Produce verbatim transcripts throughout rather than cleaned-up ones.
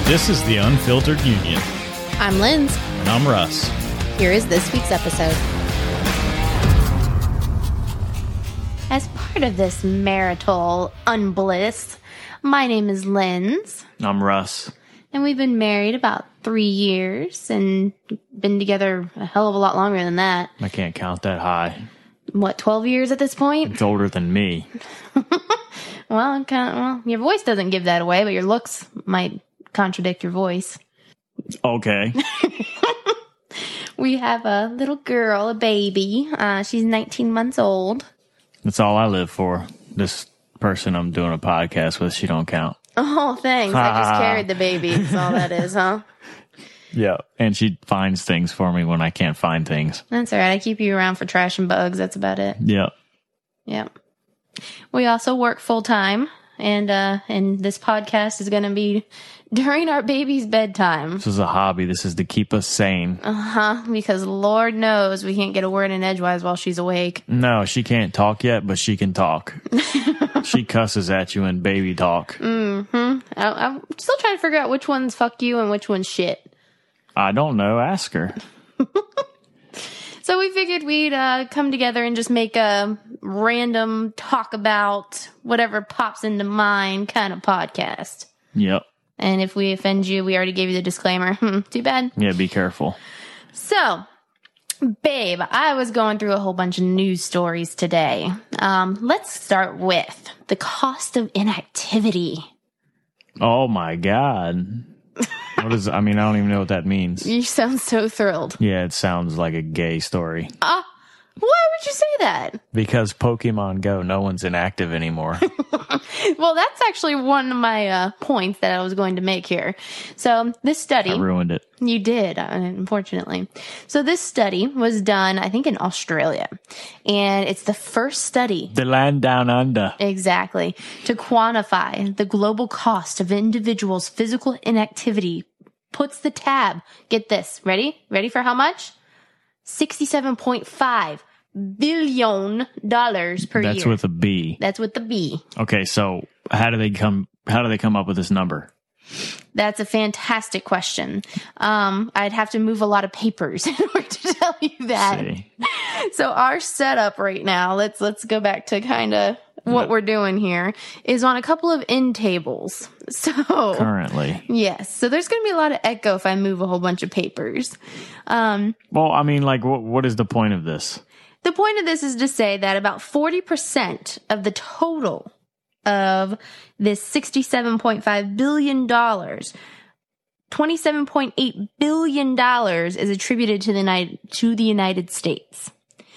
This is the Unfiltered Union. I'm Linz. And I'm Russ. Here is this week's episode. As part of this marital unbliss, my name is Linz. I'm Russ. And we've been married about three years and been together a hell of a lot longer than that. I can't count that high. What, twelve years at this point? It's older than me. Well, kind of, well, your voice doesn't give that away, but your looks might contradict your voice. Okay. We have a little girl, a baby. Uh, she's nineteen months old. That's all I live for. This person I'm doing a podcast with, she don't count. Oh, thanks. I just carried the baby. That's all that is, huh? Yeah. And she finds things for me when I can't find things. That's all right. I keep you around for trash and bugs. That's about it. Yep. Yep. We also work full time, and uh, and this podcast is going to be during our baby's bedtime. This is a hobby. This is to keep us sane. Uh huh. Because Lord knows we can't get a word in edgewise while she's awake. No, she can't talk yet, but she can talk. She cusses at you in baby talk. Mm-hmm. I, I'm still trying to figure out which one's fuck you and which one's shit. I don't know. Ask her. So we figured we'd uh, come together and just make a random talk about whatever pops into mind kind of podcast. Yep. And if we offend you, we already gave you the disclaimer. Hmm, too bad. Yeah, be careful. So, babe, I was going through a whole bunch of news stories today. Um, let's start with the cost of inactivity. Oh, my God. What is, I mean, I don't even know what that means. You sound so thrilled. Yeah, it sounds like a gay story. Ah, uh, why would you say that? Because Pokemon Go, no one's inactive anymore. Well, that's actually one of my uh, points that I was going to make here. So this study... I ruined it. You did, unfortunately. So this study was done, I think, in Australia. And it's the first study... The land down under. Exactly. To quantify the global cost of individuals' physical inactivity. Puts the tab... Get this. Ready? Ready for how much? sixty-seven point five billion dollars per That's year. That's with a B. That's with the B. Okay, so how do they come how do they come up with this number? That's a fantastic question. Um, I'd have to move a lot of papers in order to tell you that. See. So our setup right now, let's let's go back to kind of what we're doing here, is on a couple of end tables. So currently. Yes. So there's going to be a lot of echo if I move a whole bunch of papers. Um, well, I mean, like, what what is the point of this? The point of this is to say that about forty percent of the total of this sixty-seven point five billion dollars, twenty-seven point eight billion dollars is attributed to the United, to the United States.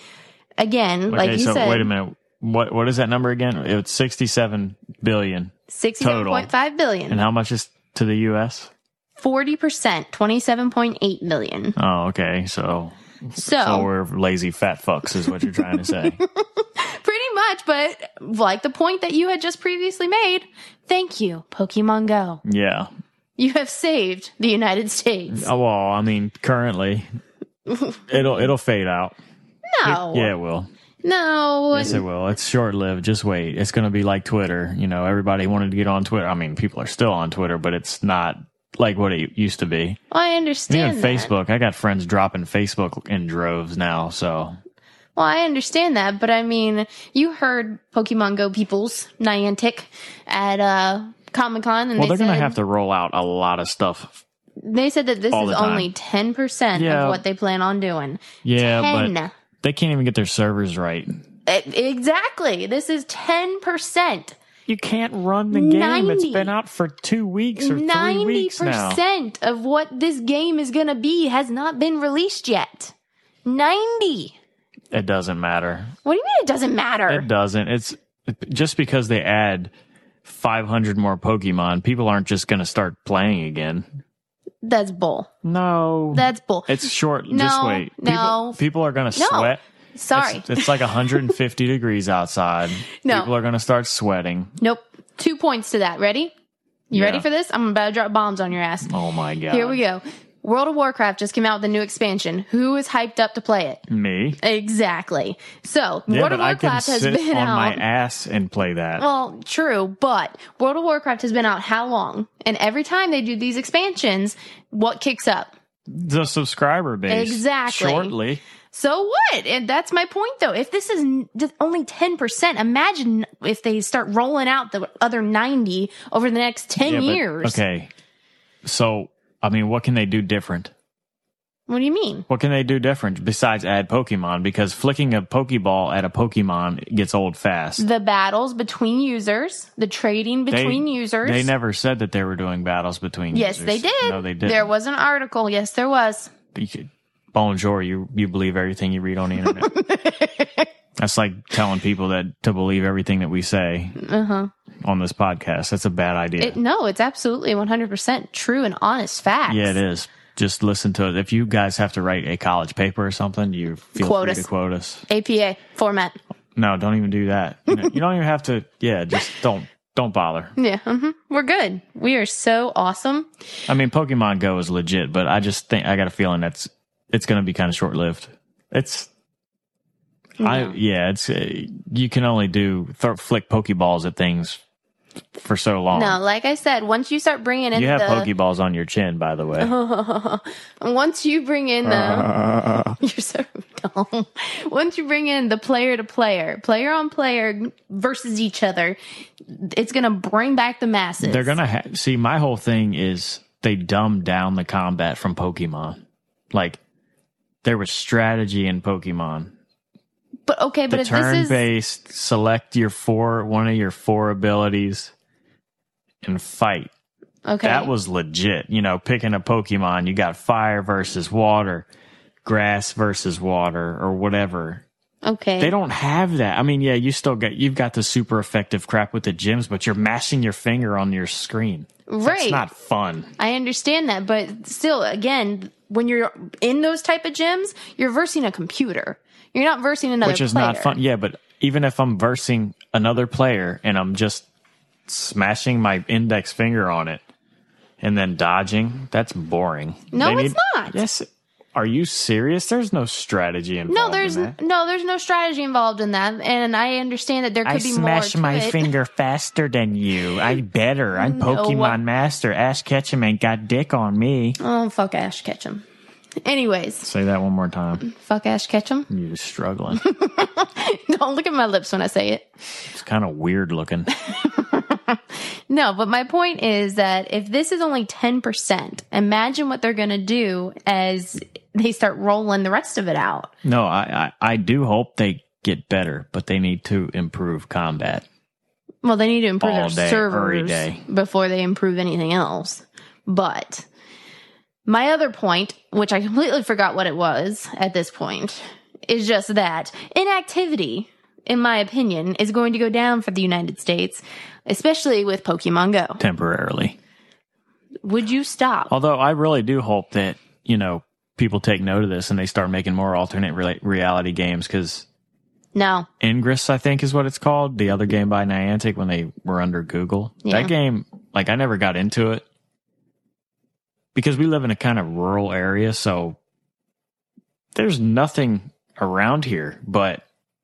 Again, okay, like you so said. Wait a minute. What What is that number again? It's sixty-seven billion dollars. sixty-seven point five billion dollars. And how much is to the U S? forty percent, twenty-seven point eight million dollars. Oh, okay. So... So, so we're lazy fat fucks is what you're trying to say. Pretty much, but like the point that you had just previously made, thank you, Pokemon Go. Yeah. You have saved the United States. Oh, well, I mean, currently, it'll it'll fade out. No. It, yeah, it will. No. Yes, it will. It's short-lived. Just wait. It's going to be like Twitter. You know, everybody wanted to get on Twitter. I mean, people are still on Twitter, but it's not like what it used to be. Well, I understand Even that. Facebook. I got friends dropping Facebook in droves now, so. Well, I understand that, but I mean, you heard Pokemon Go people's Niantic at uh, Comic-Con, and well, they they're going to said, have to roll out a lot of stuff. They said that this all is the time. only ten percent Yeah. of what they plan on doing. Yeah, ten. but they can't even get their servers right. It- exactly. This is ten percent. You can't run the game. ninety It's been out for two weeks or three weeks now. ninety percent of what this game is going to be has not been released yet. ninety. It doesn't matter. What do you mean it doesn't matter? It doesn't. It's just because they add five hundred more Pokemon, people aren't just going to start playing again. That's bull. No. That's bull. It's short. No, just wait. People, no. people are going to No. sweat. Sorry. It's, it's like one hundred fifty degrees outside. No. People are going to start sweating. Nope. Two points to that. Ready? You Yeah. ready for this? I'm about to drop bombs on your ass. Oh my God. Here we go. World of Warcraft just came out with a new expansion. Who is hyped up to play it? Me. Exactly. So, Yeah, World but of Warcraft I can has sit been on out. my ass and play that. Well, true, but World of Warcraft has been out how long? And every time they do these expansions, what kicks up? The subscriber base. Exactly. Shortly. So what? And that's my point, though. If this is n- just only ten percent, imagine if they start rolling out the other ninety over the next ten Yeah, but- years. Okay. So, I mean, what can they do different? What do you mean? What can they do different besides add Pokemon? Because flicking a Pokeball at a Pokemon gets old fast. The battles between users, the trading between they, users. They never said that they were doing battles between Yes, users. they did. No, they did. There was an article. Yes, there was. You could, bonjour, you, you believe everything you read on the internet. That's like telling people that to believe everything that we say Uh-huh. on this podcast. That's a bad idea. It, no, it's absolutely one hundred percent true and honest facts. Yeah, it is. Just listen to it. If you guys have to write a college paper or something, you feel Quote free us. to quote us. A P A format. No, don't even do that. You, know, you don't even have to. Yeah, just don't don't bother. Yeah, hmm we're good. We are so awesome. I mean, Pokemon Go is legit, but I just think I got a feeling that's it's going to be kind of short lived. It's. I No. yeah, it's uh, you can only do th- flick Pokeballs at things for so long. No, like I said, once you start bringing in You have the Pokeballs on your chin, by the way. once you bring in the you're so dumb. Once you bring in the player to player, player on player versus each other, it's gonna bring back the masses. They're gonna ha- see. My whole thing is they dumbed down the combat from Pokemon. Like there was strategy in Pokemon. But okay, but The if this turn is based, select your four, one of your four abilities, and fight. okay, That was legit. You know, picking a Pokemon, you got fire versus water, grass versus water, or whatever. okay. They don't have that. I mean, yeah, you still got you've got the super effective crap with the gyms, but you're mashing your finger on your screen. That's Right. not fun. I understand that, but still, again, when you're in those type of gyms, you're versing a computer. You're not versing another Which is player. not fun. Yeah, but even if I'm versing another player and I'm just smashing my index finger on it and then dodging, that's boring. No, They it's not. Yes. Are you serious? There's no strategy involved. No, there's in that. no, there's no strategy involved in that, and I understand that there could I be smash more to my it. finger faster than you. I better. I'm No. Pokemon Master. Ash Ketchum ain't got dick on me. Oh, fuck Ash Ketchum. Anyways, Say that one more time. fuck Ash Ketchum. You're struggling. Don't look at my lips when I say it. It's kind of weird looking. No, but my point is that if this is only ten percent, imagine what they're going to do as they start rolling the rest of it out. No, I, I, I do hope they get better, but they need to improve combat. Well, they need to improve All their day, every servers day. before they improve anything else. But my other point, which I completely forgot what it was at this point, is just that inactivity, in my opinion, is going to go down for the United States, especially with Pokemon Go. Temporarily. Would you stop? Although I really do hope that, you know, people take note of this and they start making more alternate re- reality games because No. Ingress, I think is what it's called, the other game by Niantic when they were under Google. Yeah. That game, like I never got into it because we live in a kind of rural area, so there's nothing around here, but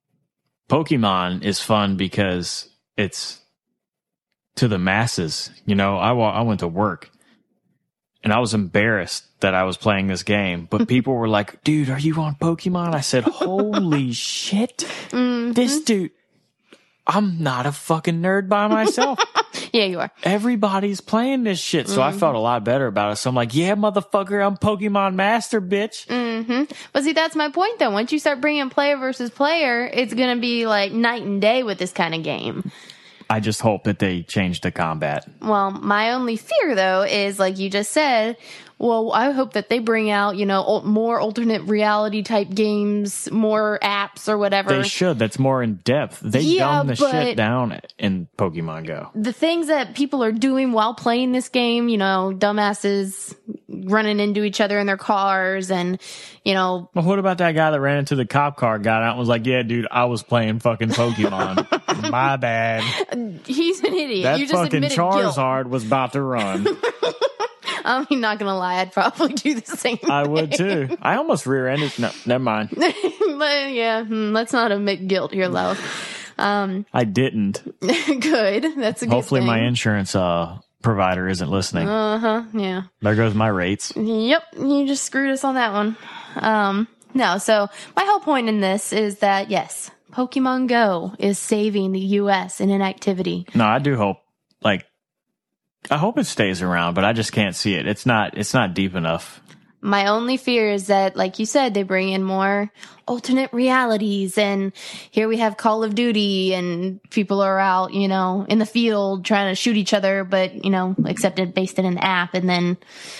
Pokemon is fun because it's to the masses. You know, I, wa- I went to work and I was embarrassed that I was playing this game, but people were like, dude, are you on Pokemon? I said, holy shit, Mhm. this dude, I'm not a fucking nerd by myself. Yeah, you are. Everybody's playing this shit. So I felt a lot better about it. So I'm like, yeah, motherfucker, I'm Pokemon Master, bitch. hmm But see, that's my point, though. Once you start bringing player versus player, it's going to be like night and day with this kind of game. I just hope that they change the combat. Well, my only fear, though, is like you just said, well, I hope that they bring out, you know, al- more alternate reality type games, more apps or whatever. They should. That's more in depth. They Yeah, dumb the but- shit down in Pokemon Go. The things that people are doing while playing this game, you know, dumbasses running into each other in their cars and, you know, Well, what about that guy that ran into the cop car, got out and was like, yeah, dude, I was playing fucking Pokemon. My bad. he's an idiot. That you just fucking admitted guilt. Charizard was about to run. I mean, not gonna lie, I'd probably do the same thing. I would too. I almost rear-ended. No, never mind. But yeah, hmm, let's not admit guilt here, Lau. Um, I didn't. good. That's a good Hopefully thing. my insurance uh, provider isn't listening. Uh-huh, yeah. There goes my rates. Yep, you just screwed us on that one. Um, no, so my whole point in this is that, yes, Pokemon Go is saving the U S in inactivity. No, I do hope, like, I hope it stays around, but I just can't see it. It's not, it's not deep enough. My only fear is that, like you said, they bring in more alternate realities, and here we have Call of Duty, and people are out, you know, in the field trying to shoot each other, but, you know, except it based in an app, and then,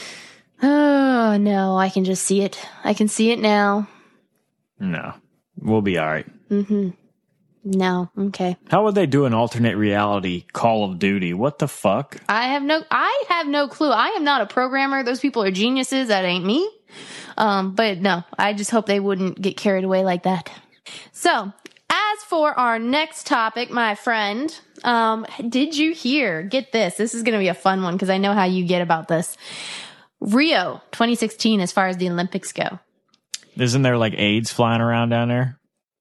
oh, no, I can just see it. I can see it now. No, we'll be all right. Mm-hmm. No, okay. How would they do an alternate reality Call of Duty? What the fuck? I have no, I have no clue. I am not a programmer. Those people are geniuses. That ain't me. Um, but no, I just hope they wouldn't get carried away like that. So, as for our next topic, my friend, um, did you hear? Get this. This is going to be a fun one because I know how you get about this. Rio twenty sixteen, as far as the Olympics go. Isn't there like AIDS flying around down there?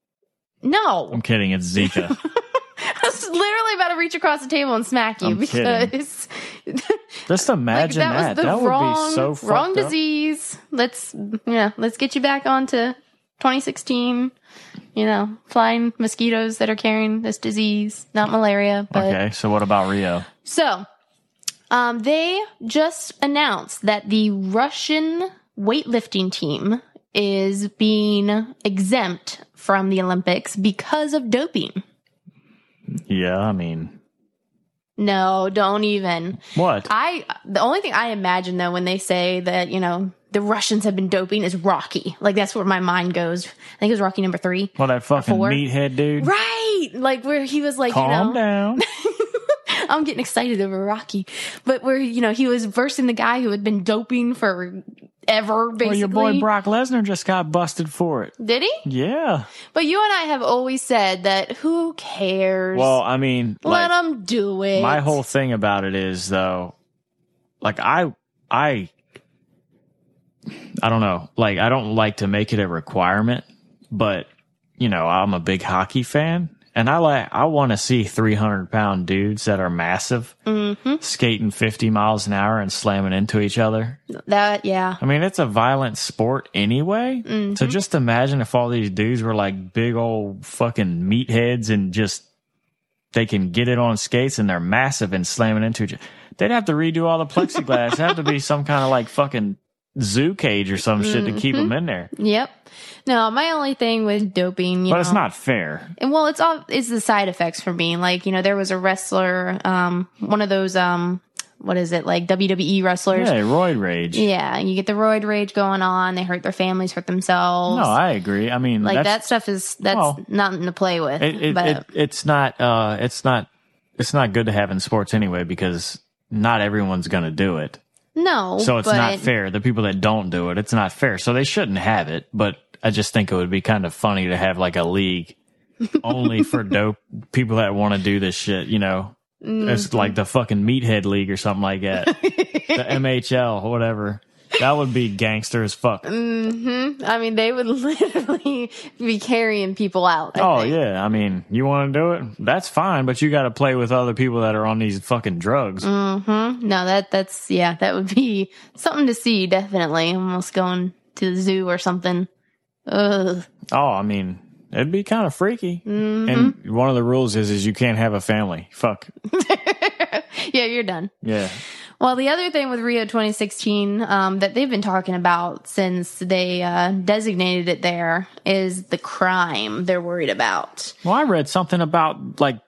No. I'm kidding. It's Zika. I was literally about to reach across the table and smack you I'm because just imagine like, that. that. Was the that wrong, would be so fucked wrong up. disease. Let's yeah, let's get you back onto twenty sixteen. You know, flying mosquitoes that are carrying this disease, not malaria. But Okay, so what about Rio? so, um, they just announced that the Russian weightlifting team is being exempt from the Olympics because of doping. Yeah, I mean, No, don't even. what? I the only thing I imagine though when they say that, you know, the Russians have been doping is Rocky. Like that's where my mind goes. I think it was Rocky number three. What, that fucking Four. meathead dude? Right. Like where he was like, Calm you know, down. I'm getting excited over Rocky. But where, you know, he was versing the guy who had been doping for ever, basically. Well, your boy Brock Lesnar just got busted for it. Did he? Yeah. But you and I have always said that who cares? Well, I mean, Let like, them do it. my whole thing about it is though, like I, I, I don't know. Like I don't like to make it a requirement, but you know, I'm a big hockey fan. And I like, I want to see three hundred pound dudes that are massive Mm-hmm. skating fifty miles an hour and slamming into each other. That, yeah. I mean, it's a violent sport anyway. Mm-hmm. So just imagine if all these dudes were like big old fucking meatheads and just, they can get it on skates and they're massive and slamming into each other. They'd have to redo all the plexiglass. It'd have to be some kind of like fucking zoo cage or some shit to keep them in there. Yep. No, my only thing with doping, you But know. it's not fair. And well, it's all, it's the side effects for me. Like, you know, there was a wrestler, um, one of those, um, what is it, like W W E wrestlers? Yeah, roid rage. Yeah, you get the roid rage going on. They hurt their families, hurt themselves. No, I agree. I mean, like that's, that stuff is that's well, nothing to play with. It, it, but it, it's not. Uh, it's not. It's not good to have in sports anyway because not everyone's going to do it. no, So it's but, not fair. The people that don't do it, it's not fair. So they shouldn't have it. But I just think it would be kind of funny to have like a league only for dope people that want to do this shit. You know, Mm-hmm. it's like the fucking Meathead League or something like that. The M H L, whatever. That would be gangster as fuck. Mm-hmm. I mean, they would literally be carrying people out. I Oh think. yeah, I mean, you want to do it? That's fine, but you got to play with other people that are on these fucking drugs. Mm-hmm. No, that that's yeah, that would be something to see. Definitely, almost going to the zoo or something. Ugh. Oh, I mean, it'd be kind of freaky. Mm-hmm. And one of the rules is is you can't have a family. Fuck. Yeah, you're done. Yeah. Well, the other thing with Rio twenty sixteen um, that they've been talking about since they uh, designated it there is the crime they're worried about. Well, I read something about like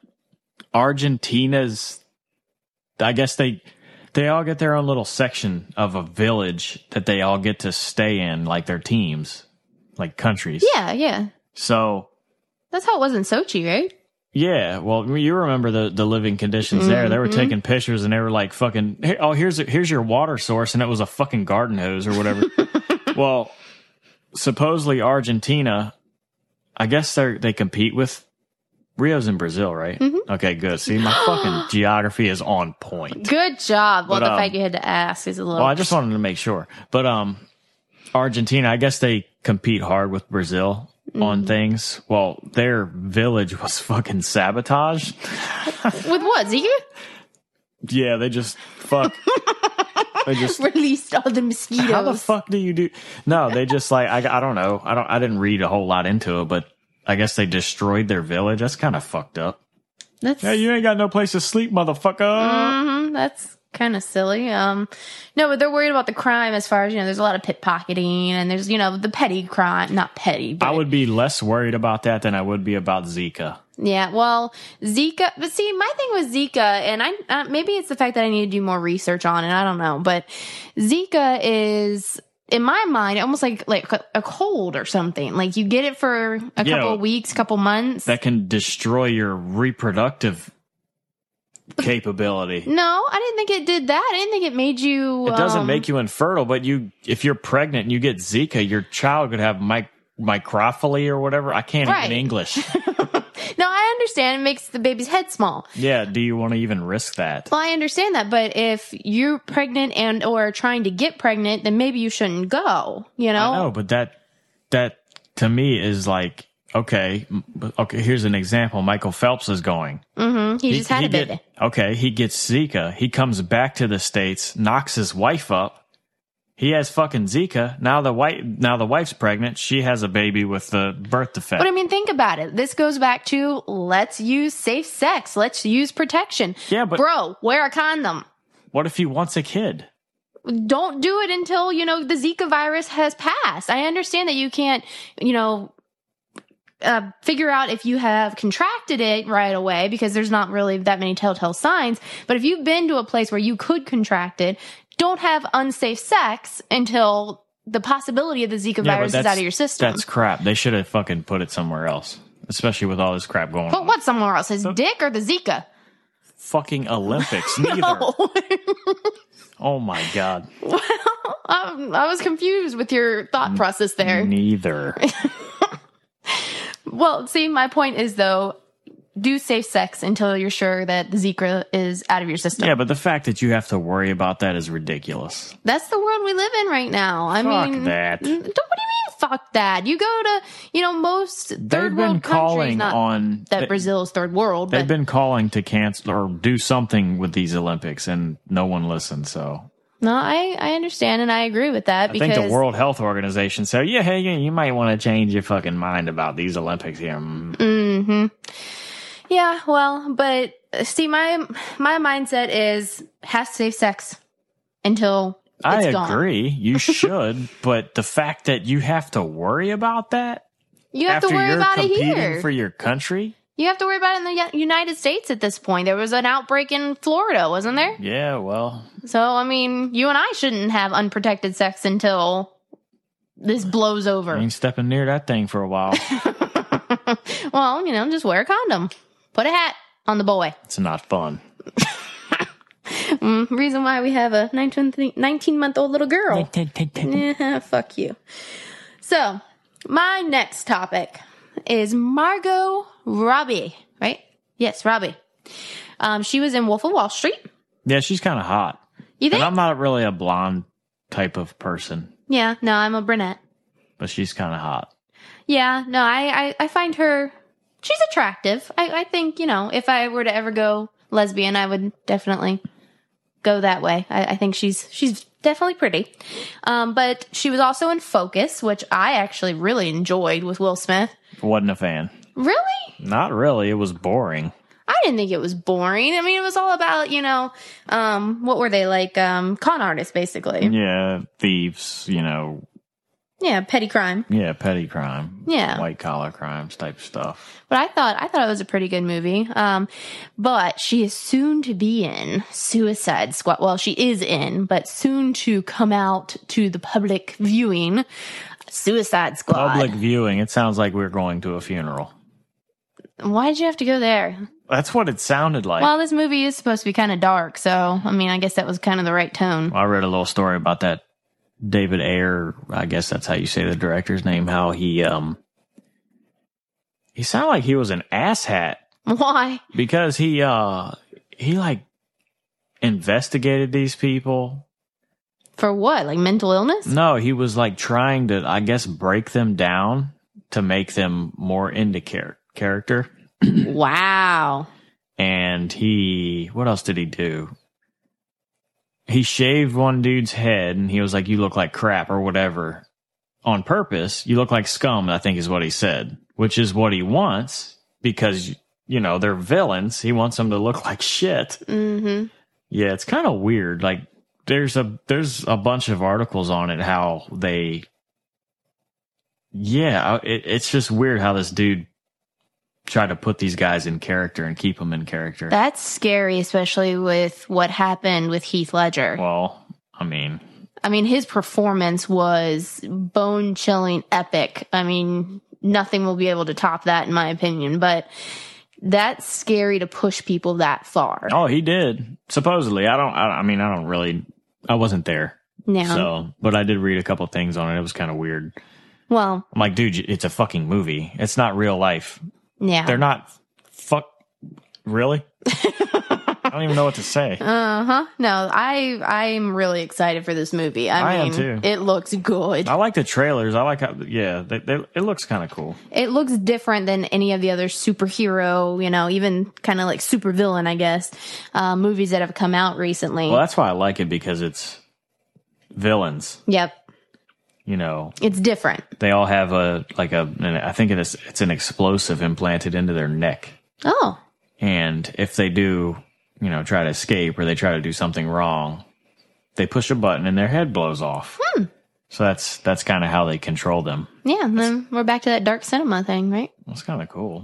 Argentina's. I guess they they all get their own little section of a village that they all get to stay in, like their teams, like countries. Yeah, yeah. So That's how it was in Sochi, right? yeah, well, you remember the, the living conditions there. They were taking pictures and they were like fucking, hey, oh, here's here's your water source, and it was a fucking garden hose or whatever. Well, supposedly Argentina, I guess they they compete with Rio's in Brazil, right? Mm-hmm. Okay, good. See, my fucking geography is on point. Good job. Well, But, the um, fact you had to ask is a little. Well, I just wanted to make sure. But um, Argentina, I guess they compete hard with Brazil Mm-hmm. on things. Well, their village was fucking sabotaged. With what, Zika? Yeah, they just fuck. They just Released all the mosquitoes. how the fuck do you do? No, they just like I, I don't know. I don't. I didn't read a whole lot into it, but I guess they destroyed their village. That's kind of fucked up. That's Yeah, you ain't got no place to sleep, motherfucker. mhm, that's kind of silly. Um, no, but they're worried about the crime as far as, you know, there's a lot of pickpocketing and there's, you know, the petty crime, not petty, but I would be less worried about that than I would be about Zika. yeah, well, Zika, but see, my thing with Zika, and I, uh, maybe it's the fact that I need to do more research on it. I don't know, but Zika is, in my mind, almost like, like a, a cold or something. Like you get it for a Yeah, couple of weeks, couple months. That can destroy your reproductive capability. No, I didn't think it did that. I didn't think it made you. It doesn't um, make you infertile, but you, if you're pregnant and you get Zika, your child could have mic- microphilia or whatever. I can't Right. even English. No, I understand. It makes the baby's head small. Yeah, do you want to even risk that? Well, I understand that, but if you're pregnant and or trying to get pregnant, then maybe you shouldn't go. You know? I know, but that that to me is like okay. m- Okay, here's an example. Michael Phelps is going. Mm-hmm. He, just had a get- baby. okay, he gets Zika. He comes back to the States, knocks his wife up. He has fucking Zika. Now the wife, now the wife's pregnant. She has a baby with the birth defect. But I mean, think about it. This goes back to let's use safe sex. Let's use protection. Yeah, but- bro, wear a condom. What if he wants a kid? Don't do it until, you know, the Zika virus has passed. I understand that you can't, you know, uh, figure out if you have contracted it right away because there's not really that many telltale signs. But if you've been to a place where you could contract it, don't have unsafe sex until the possibility of the Zika Yeah, but virus is that's- out of your system. That's crap. They should have fucking put it somewhere else, especially with all this crap going But on. what somewhere else? His dick or the Zika? Fucking Olympics? Neither. Oh my god. Um, I was confused with your thought process there. Neither. Well, see, my point is though, do safe sex until you're sure that the Zika is out of your system. Yeah, but the fact that you have to worry about that is ridiculous. That's the world we live in right now. I Fuck mean, that. Don't, what do you mean, fuck that? You go to, you know, most third They've been world countries, calling not on that they- Brazil is third world, They've but been calling to cancel or do something with these Olympics, and no one listened. So no, I, I understand and I agree with that I because think the World Health Organization said, "Yeah, hey, yeah, you might want to change your fucking mind about these Olympics here." Mm. hmm yeah, well, but uh, see, my my mindset is have safe sex until it's I gone. agree, you should, but the fact that you have to worry about that You have after to worry you're about it competing here. for your country, You have to worry about it in the U- United States at this point. There was an outbreak in Florida, wasn't there? yeah, well, So, I mean, you and I shouldn't have unprotected sex until this blows I over. ain't stepping near that thing for a while. Well, you know, just wear a condom. Put a hat on the boy. It's not fun. Mm, reason why we have a nineteen-month-old little girl. Yeah, fuck you. So, my next topic is Margot Robbie, right? Yes, Robbie. Um, she was in Wolf of Wall Street. Yeah, she's kind of hot. You And think? I'm not really a blonde type of person, Yeah, no, I'm a brunette. but she's kind of hot. Yeah, no, I, I, I find her, she's attractive. I, I think, you know, if I were to ever go lesbian, I would definitely go that way. I, I think she's, she's definitely pretty. Um, but she was also in Focus, which I actually really enjoyed with Will Smith. Wasn't a fan. Really? Not really. It was boring. I didn't think it was boring. I mean, it was all about, you know, um, what were they like? Um, con artists, basically. Yeah, thieves, you know, Yeah, petty crime. yeah, petty crime. Yeah. White collar crimes type stuff. But I thought I thought it was a pretty good movie. Um, but she is soon to be in Suicide Squad. Well, she is in, but soon to come out to the public viewing. Suicide Squad. Public viewing. It sounds like we're going to a funeral. Why did you have to go there? That's what it sounded like. Well, this movie is supposed to be kind of dark, so I mean, I guess that was kind of the right tone. I read a little story about that David Ayer, I guess that's how you say the director's name, how he um he sounded like he was an asshat Why? Because he, uh, he like investigated these people. For what? Like mental illness? No, he was like trying to, I guess, break them down to make them more into char- character. Wow. And he, what else did he do? He shaved one dude's head and he was like, you look like crap or whatever. On purpose, you look like scum, I think is what he said, which is what he wants because, you know, they're villains. He wants them to look like shit. Mm-hmm. Yeah, it's kind of weird. Like, there's a there's a bunch of articles on it, how they, yeah, it, it's just weird how this dude tried to put these guys in character and keep them in character. That's scary, especially with what happened with Heath Ledger. Well, I mean... I mean, his performance was bone-chilling epic. I mean, nothing will be able to top that, in my opinion. But that's scary to push people that far. Oh, he did. Supposedly. I don't, I, I mean, I don't really, I wasn't there. No. So, but I did read a couple things on it. It was kind of weird. Well. I'm like, dude, it's a fucking movie. It's not real life. Yeah. They're not, fuck, really? I don't even know what to say. Uh-huh. No, I I'm really excited for this movie. I, I mean, am too. It looks good. I like the trailers. I like how, yeah, they, they, it looks kind of cool. It looks different than any of the other superhero, you know, even kind of like supervillain, I guess, uh, movies that have come out recently. Well, that's why I like it, because it's villains. Yep. You know, it's different. They all have a, like a, I think it is, it's an explosive implanted into their neck. Oh. And if they do, you know, try to escape or they try to do something wrong, they push a button and their head blows off. Hmm. So that's that's kind of how they control them. Yeah, and then we're back to that dark cinema thing, right? That's kind of cool.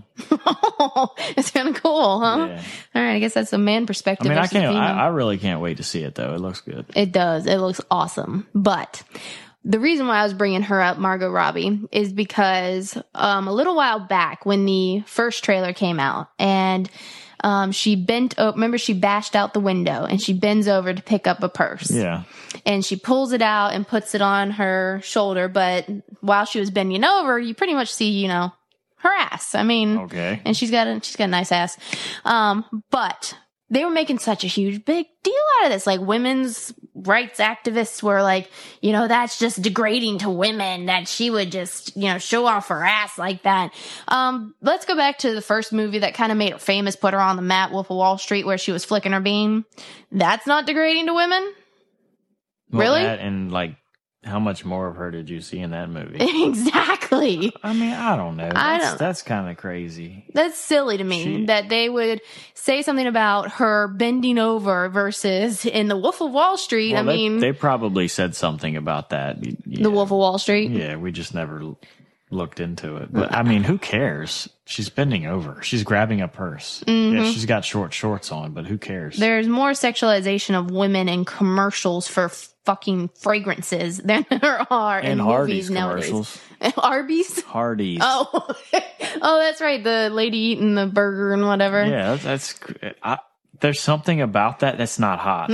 It's kind of cool, huh? Yeah. All right, I guess that's a man perspective. I mean, I versus can't. female. I, I really can't wait to see it, though. It looks good. It does. It looks awesome. But the reason why I was bringing her up, Margot Robbie, is because um, a little while back when the first trailer came out and um, she bent, oh, remember she bashed out the window and she bends over to pick up a purse. Yeah. And she pulls it out and puts it on her shoulder. But while she was bending over, you pretty much see, you know, her ass. I mean, okay. And she's got a, she's got a nice ass. Um, but they were making such a huge big deal out of this. Like, women's rights activists were like, you know, that's just degrading to women that she would just, you know, show off her ass like that. Um, let's go back to the first movie that kind of made her famous, put her on the map, Wolf of Wall Street, where she was flicking her bean. That's not degrading to women? Well, really? That and, like, how much more of her did you see in that movie? Exactly. I mean, I don't know. That's, I don't. That's kind of crazy. That's silly to me She, that they would say something about her bending over versus in the Wolf of Wall Street. Well, I they, mean, they probably said something about that. Yeah. the Wolf of Wall Street. Yeah, we just never looked into it. But I mean, who cares? She's bending over. She's grabbing a purse. Mm-hmm. Yeah, she's got short shorts on, but who cares? There's more sexualization of women in commercials for fucking fragrances than there are in and movies Hardee's nowadays. commercials. Arby's? Hardee's. Oh, oh, that's right. The lady eating the burger and whatever. Yeah, that's. that's I, there's something about that that's not hot.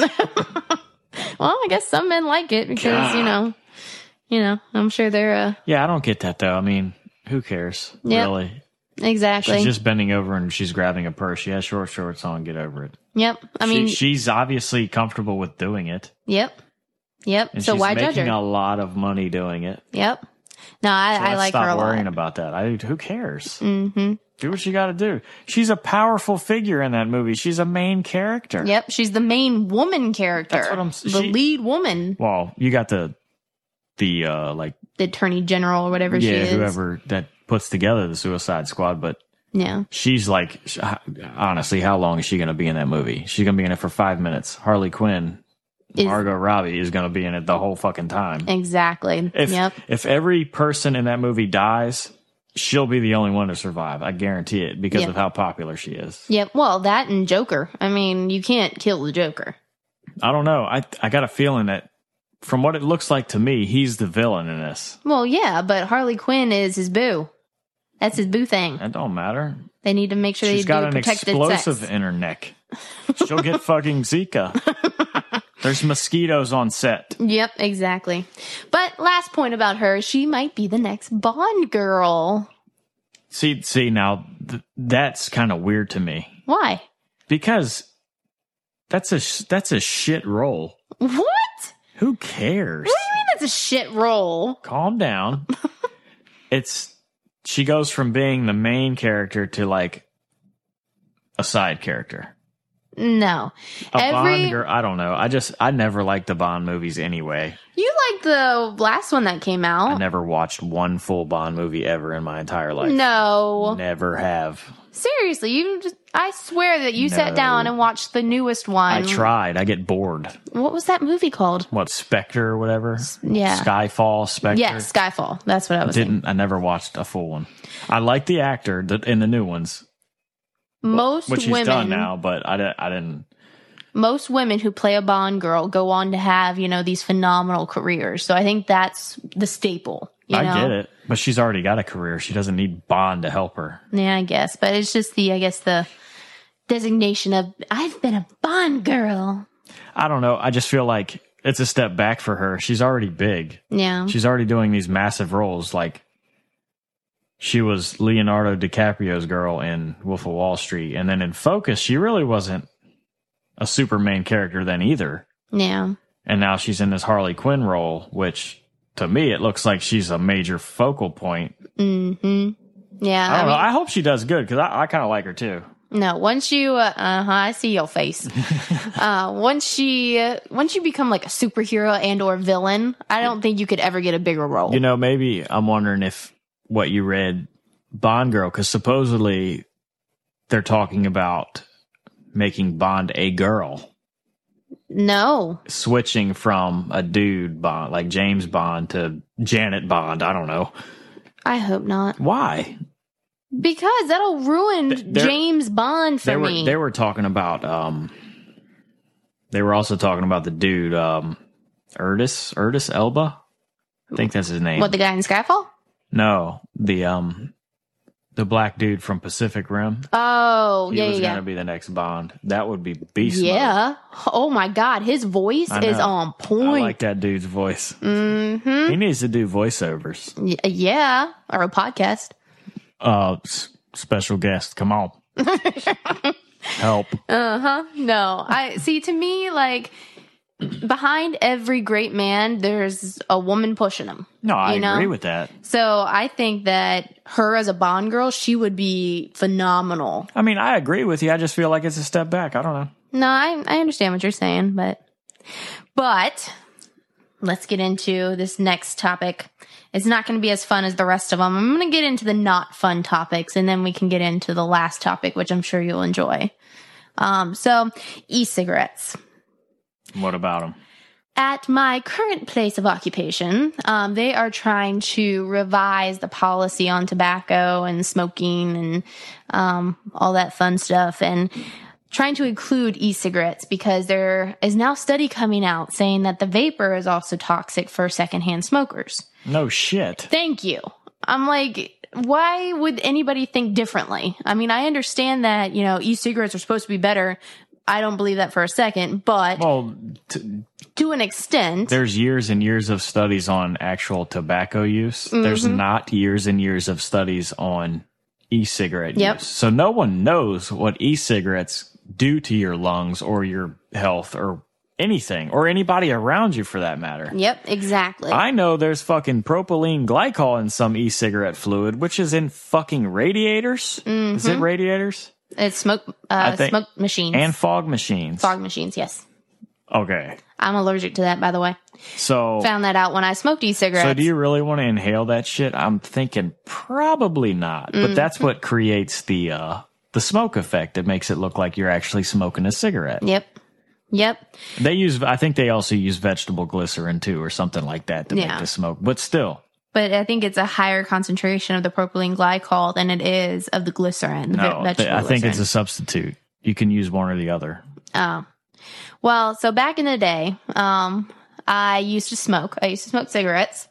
Well, I guess some men like it because God. you know, you know, I'm sure they're. Uh, Yeah, I don't get that though. I mean, who cares? Yep. Really? Exactly. She's just bending over and she's grabbing a purse. She has short shorts on. Get over it. Yep. I mean, she, she's obviously comfortable with doing it. Yep. Yep. And so she's why judge making her? a lot of money doing it. Yep. No, I, So I let's like stop her a worrying lot. about that. I who cares? Mm-hmm. Do what you got to do. She's a powerful figure in that movie. She's a main character. Yep. She's the main woman character. That's what I'm- The she- lead woman. Well, you got the the uh like The attorney general or whatever she yeah is. whoever that puts together the Suicide Squad, but Yeah. she's like sh- honestly, how long is she going to be in that movie? She's going to be in it for five minutes. Harley Quinn. Is- Margot Robbie is going to be in it the whole fucking time. Exactly. If Yep. if every person in that movie dies, she'll be the only one to survive. I guarantee it because Yep. of how popular she is. Yep. Well, that and Joker. I mean, you can't kill the Joker. I don't know. I I got a feeling that from what it looks like to me, he's the villain in this. Well, yeah, but Harley Quinn is his boo. That's his boo thing. That don't matter. They need to make sure She's they got do an protected explosive sex. in her neck. She'll get fucking Zika. There's mosquitoes on set. Yep, exactly. But last point about her, she might be the next Bond girl. See, see now th- that's kind of weird to me Why? because that's a sh- that's a shit role. What? Who cares? What do you mean that's a shit role? Calm down. It's she goes from being the main character to like a side character. No. A Every Bond girl, I don't know. I just I never liked the Bond movies anyway. You liked the last one that came I out. never watched one full Bond movie ever in my entire life. No. Never have. Seriously, you just I swear that you sat No. down and watched the newest one. I tried. I get bored. What was that movie called? What, Spectre or whatever? Yeah. Skyfall, Spectre. Yeah, Skyfall. That's what I was Didn't I never watched a full one. I like the actor that in the new ones, saying. Most which he's women done now, but I, di- I didn't. most women who play a Bond girl go on to have, you know, these phenomenal careers. So I think that's the staple. You I know? get it, but she's already got a career. She doesn't need Bond to help her. Yeah, I guess. But it's just the, I guess, the designation of, I've been a Bond girl. I don't know. I just feel like it's a step back for her. She's already big. Yeah. She's already doing these massive roles. Like she was Leonardo DiCaprio's girl in Wolf of Wall Street, and then in Focus, she really wasn't a super main character then either. Yeah. And now she's in this Harley Quinn role, which to me it looks like she's a major focal point. Mm-hmm. Yeah. I don't I know. mean, I hope she does good because I, I kind of like her too. no, once you, uh huh, I see your face. uh, once she, uh, once you become like a superhero and or villain, I don't think you could ever get a bigger role. You know, maybe I'm wondering if what you read, Bond girl, because supposedly they're talking about making Bond a girl, No. switching from a dude Bond, like James Bond, to Janet Bond. I don't know. I hope not. Why? Because that'll ruin They're- James Bond for They were me. they were talking about um they were also talking about the dude um Erdis Erdis Elba. I think that's his name. What, the guy in Skyfall? No, the um the black dude from Pacific Rim. Oh, He yeah, was yeah, gonna be the next Bond. That would be beast mode. yeah. Oh my God, his voice I is know. on I point. like that dude's voice. Mm-hmm. He needs to do voiceovers. Y- yeah, or a podcast. Uh, s- special guest, come on, help. Uh huh. No, I see. To me, like behind every great man, there's a woman pushing him. No, I You know? agree with that. So I think that her as a Bond girl, she would be phenomenal. I mean, I agree with you. I just feel like it's a step back. I don't know. No, I I understand what you're saying, but but let's get into this next topic. It's not going to be as fun as the rest of them. I'm going to get into the not fun topics, and then we can get into the last topic, which I'm sure you'll enjoy. Um, so e-cigarettes. What about him? At my current place of occupation, um, they are trying to revise the policy on tobacco and smoking and um, all that fun stuff, and trying to include e-cigarettes because there is now a study coming out saying that the vapor is also toxic for secondhand smokers. No shit. Thank you. I'm like, why would anybody think differently? I mean, I understand that, you know, e-cigarettes are supposed to be better. I don't believe that for a second, but Well, t- to an extent, there's years and years of studies on actual tobacco use. There's Mm-hmm. not years and years of studies on e-cigarette Yep. use. So no one knows what e-cigarettes do to your lungs or your health or anything or anybody around you for that matter. yep, exactly. I know there's fucking propylene glycol in some e-cigarette fluid, which is in fucking radiators. Is it radiators? It's smoke, I uh, think- smoke machines. And fog machines. fog machines, yes. Okay. I'm allergic to that, by the way. So Found that out when I smoked e-cigarettes. So do you really want to inhale that shit? I'm thinking probably not. But that's what creates the uh the smoke effect. It makes it look like you're actually smoking a cigarette. Yep. Yep. They use I think they also use vegetable glycerin too or something like that to Yeah. make the smoke. But still. But I think it's a higher concentration of the propylene glycol than it is of the glycerin. The ve- No, vegetable I think it's a glycerin. substitute. You can use one or the other. Oh. Well, so back in the day, um, I used to smoke. I used to smoke cigarettes.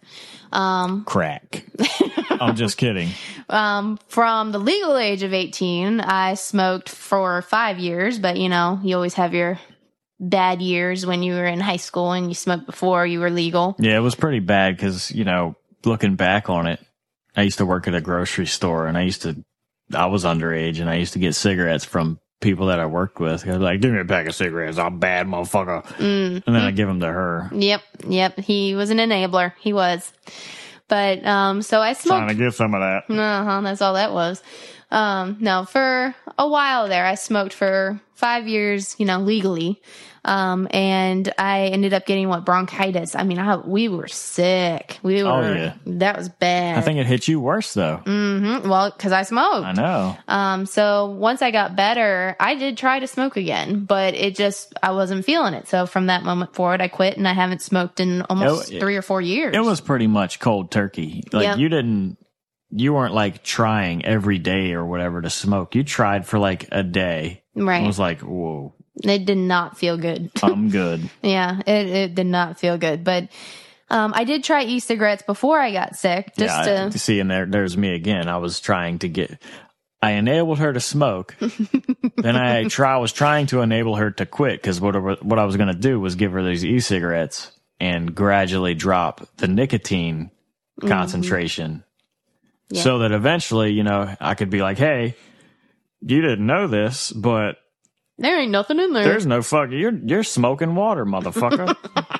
Um, Crack. I'm just kidding. um, from the legal age of eighteen, I smoked for five years, but you know, you always have your bad years when you were in high school and you smoked before you were legal. Yeah, it was pretty bad because, you know, looking back on it, I used to work at a grocery store, and I used to, I was underage, and I used to get cigarettes from people that I worked with. I was like, give me a pack of cigarettes. I'm bad, motherfucker. Mm. And then I give them to her. Yep. Yep. He was an enabler. He was. But, um, so I smoked. Trying to get some of that. Uh-huh. That's all that was. Um, no, for a while there, I smoked for five years, you know, legally. Um, and I ended up getting what bronchitis. I mean, I, we were sick. We were, oh, yeah. That was bad. I think it hit you worse though. Mm-hmm. Well, cause I smoked. I know. Um, so once I got better, I did try to smoke again, but it just, I wasn't feeling it. So from that moment forward, I quit and I haven't smoked in almost it, three or four years. It was pretty much cold turkey. Like yep. you didn't, you weren't like trying every day or whatever to smoke. You tried for like a day. Right. It was like, whoa. It did not feel good. I'm good. Yeah, it, it did not feel good. But um, I did try e-cigarettes before I got sick. Just yeah, to I, see, and there, there's me again. I was trying to get, I enabled her to smoke. Then I try, was trying to enable her to quit because what, what I was going to do was give her these e-cigarettes and gradually drop the nicotine mm-hmm. concentration. Yeah. So that eventually, you know, I could be like, hey, you didn't know this, but there ain't nothing in there. There's no fucking, you're, you're smoking water, motherfucker.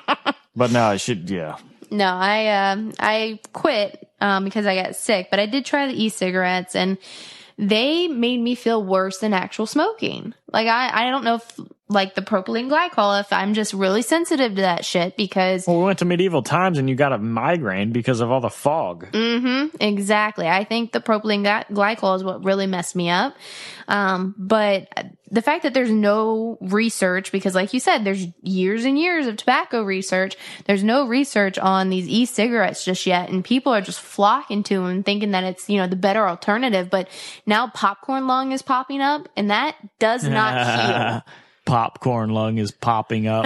But no, I should, yeah. No, I, um, I quit, um, because I got sick, but I did try the e-cigarettes and they made me feel worse than actual smoking. Like, I, I don't know if, like, the propylene glycol, if I'm just really sensitive to that shit because... Well, we went to medieval times and you got a migraine because of all the fog. Mm-hmm. Exactly. I think the propylene glycol is what really messed me up. Um, but the fact that there's no research, because like you said, there's years and years of tobacco research. There's no research on these e-cigarettes just yet. And people are just flocking to them thinking that it's, you know, the better alternative. But now popcorn lung is popping up and that does not heal. Popcorn lung is popping up.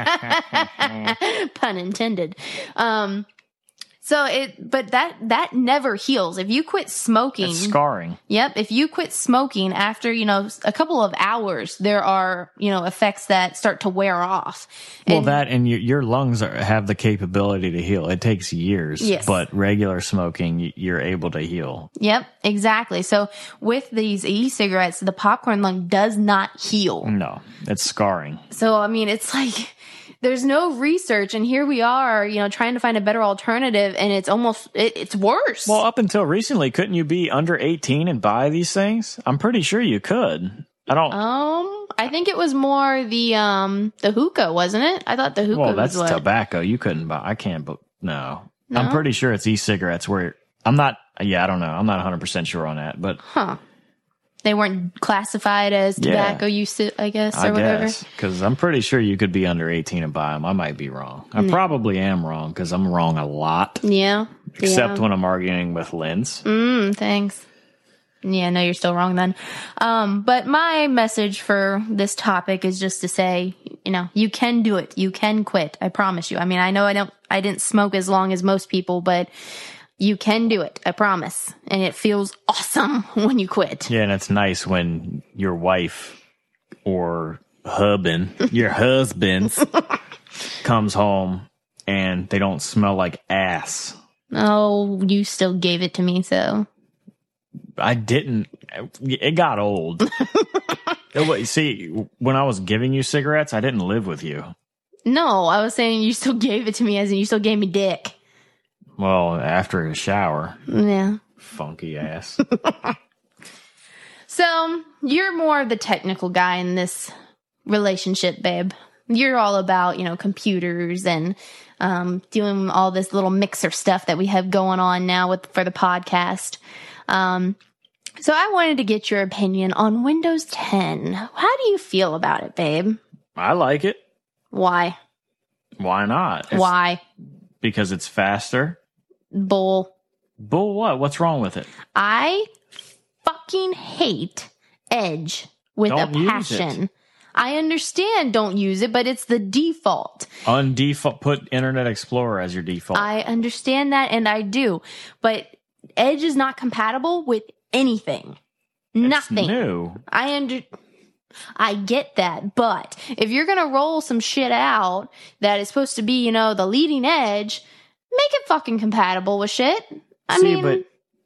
Pun intended. Um, so it, but that, that never heals. If you quit smoking. It's scarring. Yep. If you quit smoking after, you know, a couple of hours, there are, you know, effects that start to wear off. Well, And, that and your, your lungs are, have the capability to heal. It takes years. Yes. But regular smoking, you're able to heal. Yep, exactly. So with these e-cigarettes, the popcorn lung does not heal. No, it's scarring. So, I mean, it's like, there's no research and here we are, you know, trying to find a better alternative and it's almost, it, it's worse. Well, up until recently, couldn't you be under eighteen and buy these things? I'm pretty sure you could. I don't. Um, I think it was more the, um, the hookah, wasn't it? I thought the hookah well, that's was what? tobacco. You couldn't buy. I can't, but no. no. I'm pretty sure it's e-cigarettes where I'm not, yeah, I don't know. I'm not one hundred percent sure on that, but. Huh. They weren't classified as tobacco yeah, use, I guess, or I whatever. Because I'm pretty sure you could be under eighteen and buy them. I might be wrong. I no. probably am wrong because I'm wrong a lot. Yeah. Except yeah. when I'm arguing with Linz. Mm, thanks. Yeah, no, you're still wrong then. Um, but my message for this topic is just to say, you know, you can do it. You can quit. I promise you. I mean, I know I don't, I didn't smoke as long as most people, but you can do it. I promise. And it feels awesome when you quit. Yeah, and it's nice when your wife or husband, your husband, comes home and they don't smell like ass. Oh, you still gave it to me, so. I didn't. It got old. It, see, when I was giving you cigarettes, I didn't live with you. No, I was saying you still gave it to me as in you still gave me dick. Well, after a shower. Yeah. Funky ass. So, you're more of the technical guy in this relationship, babe. You're all about, you know, computers and um, doing all this little mixer stuff that we have going on now with for the podcast. Um, so I wanted to get your opinion on Windows ten. How do you feel about it, babe? I like it. Why? Why not? It's Why? Because it's faster. Bull. Bull what? What's wrong with it? I fucking hate Edge with Don't a passion. I understand don't use it, but it's the default. Undefault. Put Internet Explorer as your default. I understand that, and I do. But Edge is not compatible with anything. It's Nothing. new. I under... I get that, but if you're going to roll some shit out that is supposed to be, you know, the leading edge, make it fucking compatible with shit. I See, mean... but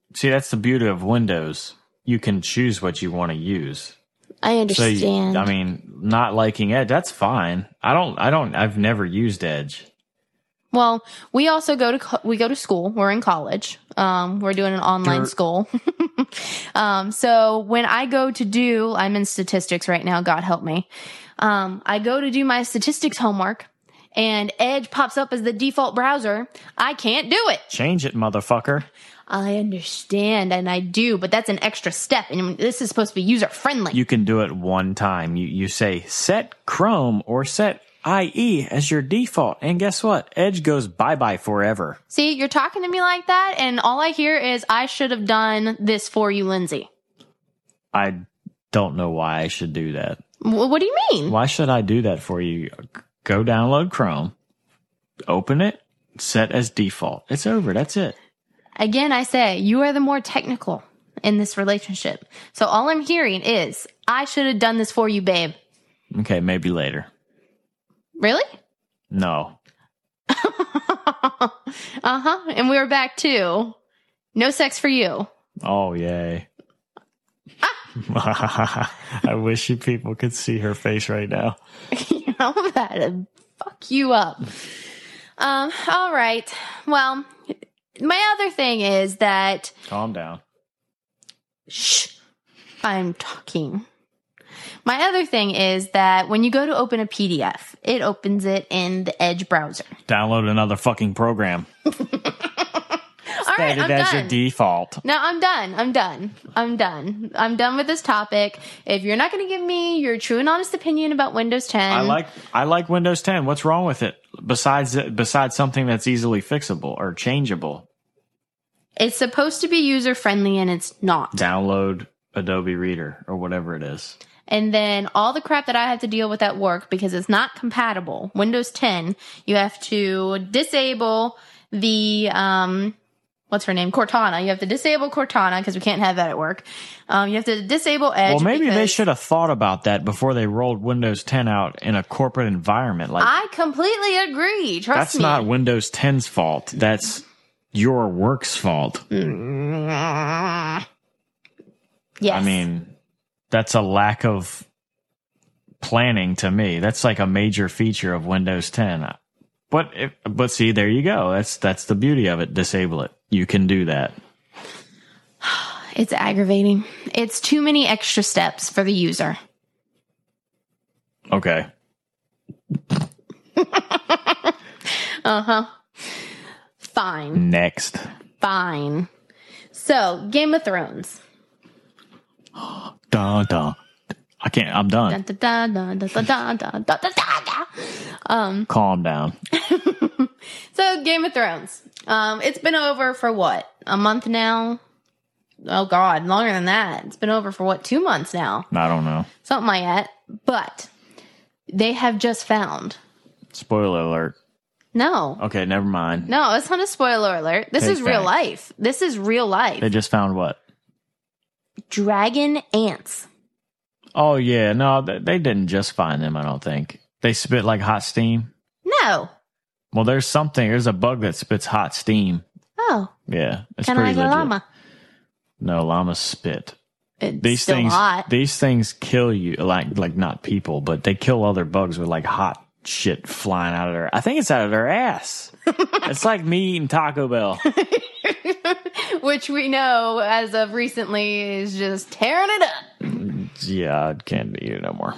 see, that's the beauty of Windows. You can choose what you want to use. I So, understand. you, I mean, not liking Edge, that's fine. I don't, I don't, I've never used Edge. Well, we also go to co- we go to school. We're in college. Um, we're doing an online Dirt. school. um, so when I go to do, I'm in statistics right now. God help me. Um, I go to do my statistics homework, and Edge pops up as the default browser. I can't do it. Change it, motherfucker. I understand, and I do, but that's an extra step, and this is supposed to be user friendly. You can do it one time. You you say set Chrome or set I E as your default, and guess what? Edge goes bye bye forever. See, you're talking to me like that, and all I hear is I should have done this for you, Lindsay. I don't know why I should do that. W- what do you mean? Why should I do that for you? Go download Chrome, open it, set as default. It's over. That's it. Again, I say you are the more technical in this relationship. So all I'm hearing is I should have done this for you, babe. Okay, maybe later. Really? No. uh-huh. And we were back to no sex for you. Oh, yay. Ah. I wish you people could see her face right now. You know, that'd fuck you up. Um, all right. Well, my other thing is that... Calm down. Shh. I'm talking. My other thing is that when you go to open a P D F, it opens it in the Edge browser. Download another fucking program. All right, Set I'm it as done. your default. No, I'm done. I'm done. I'm done. I'm done with this topic. If you're not going to give me your true and honest opinion about Windows ten, I like I like Windows ten. What's wrong with it? Besides besides something that's easily fixable or changeable. it's supposed to be user friendly and it's not. Download Adobe Reader or whatever it is. And then all the crap that I have to deal with at work because it's not compatible. Windows ten, you have to disable the, um, what's her name? Cortana. You have to disable Cortana because we can't have that at work. Um, you have to disable Edge. Well, maybe they because should have thought about that before they rolled Windows ten out in a corporate environment. Like I completely agree. Trust that's me. not Windows ten's fault. That's your work's fault. Yes. I mean, that's a lack of planning to me. That's like a major feature of Windows ten. But if, but see, there you go. That's that's the beauty of it. Disable it. You can do that. It's aggravating. It's too many extra steps for the user. Okay. Uh-huh. Fine. Next. Fine. So, Game of Thrones. Dun, dun. I can't. I'm done. Dun, dun, dun, dun, dun, dun, dun, dun, dun, dun, dun. Um, Calm down. so, Game of Thrones. Um, it's been over for what? A month now? Oh, God. Longer than that. It's been over for what? Two months now. I don't know. Something like that. But they have just found. Spoiler alert. No. Okay, never mind. No, it's not a spoiler alert. This Take is real facts. life. This is real life. They just found what? Dragon ants. Oh, yeah. No, they, they didn't just find them, I don't think. They spit like hot steam. No. Well, there's something. There's a bug that spits hot steam. Oh. Yeah, it's Kind of pretty like a legit. llama. No, llamas spit. It's These still things, hot. these things kill you. Like, like not people, but they kill other bugs with like hot shit flying out of their. I think it's out of their ass. It's like me eating Taco Bell. Which we know as of recently is just tearing it up. Yeah, I can't eat it no more.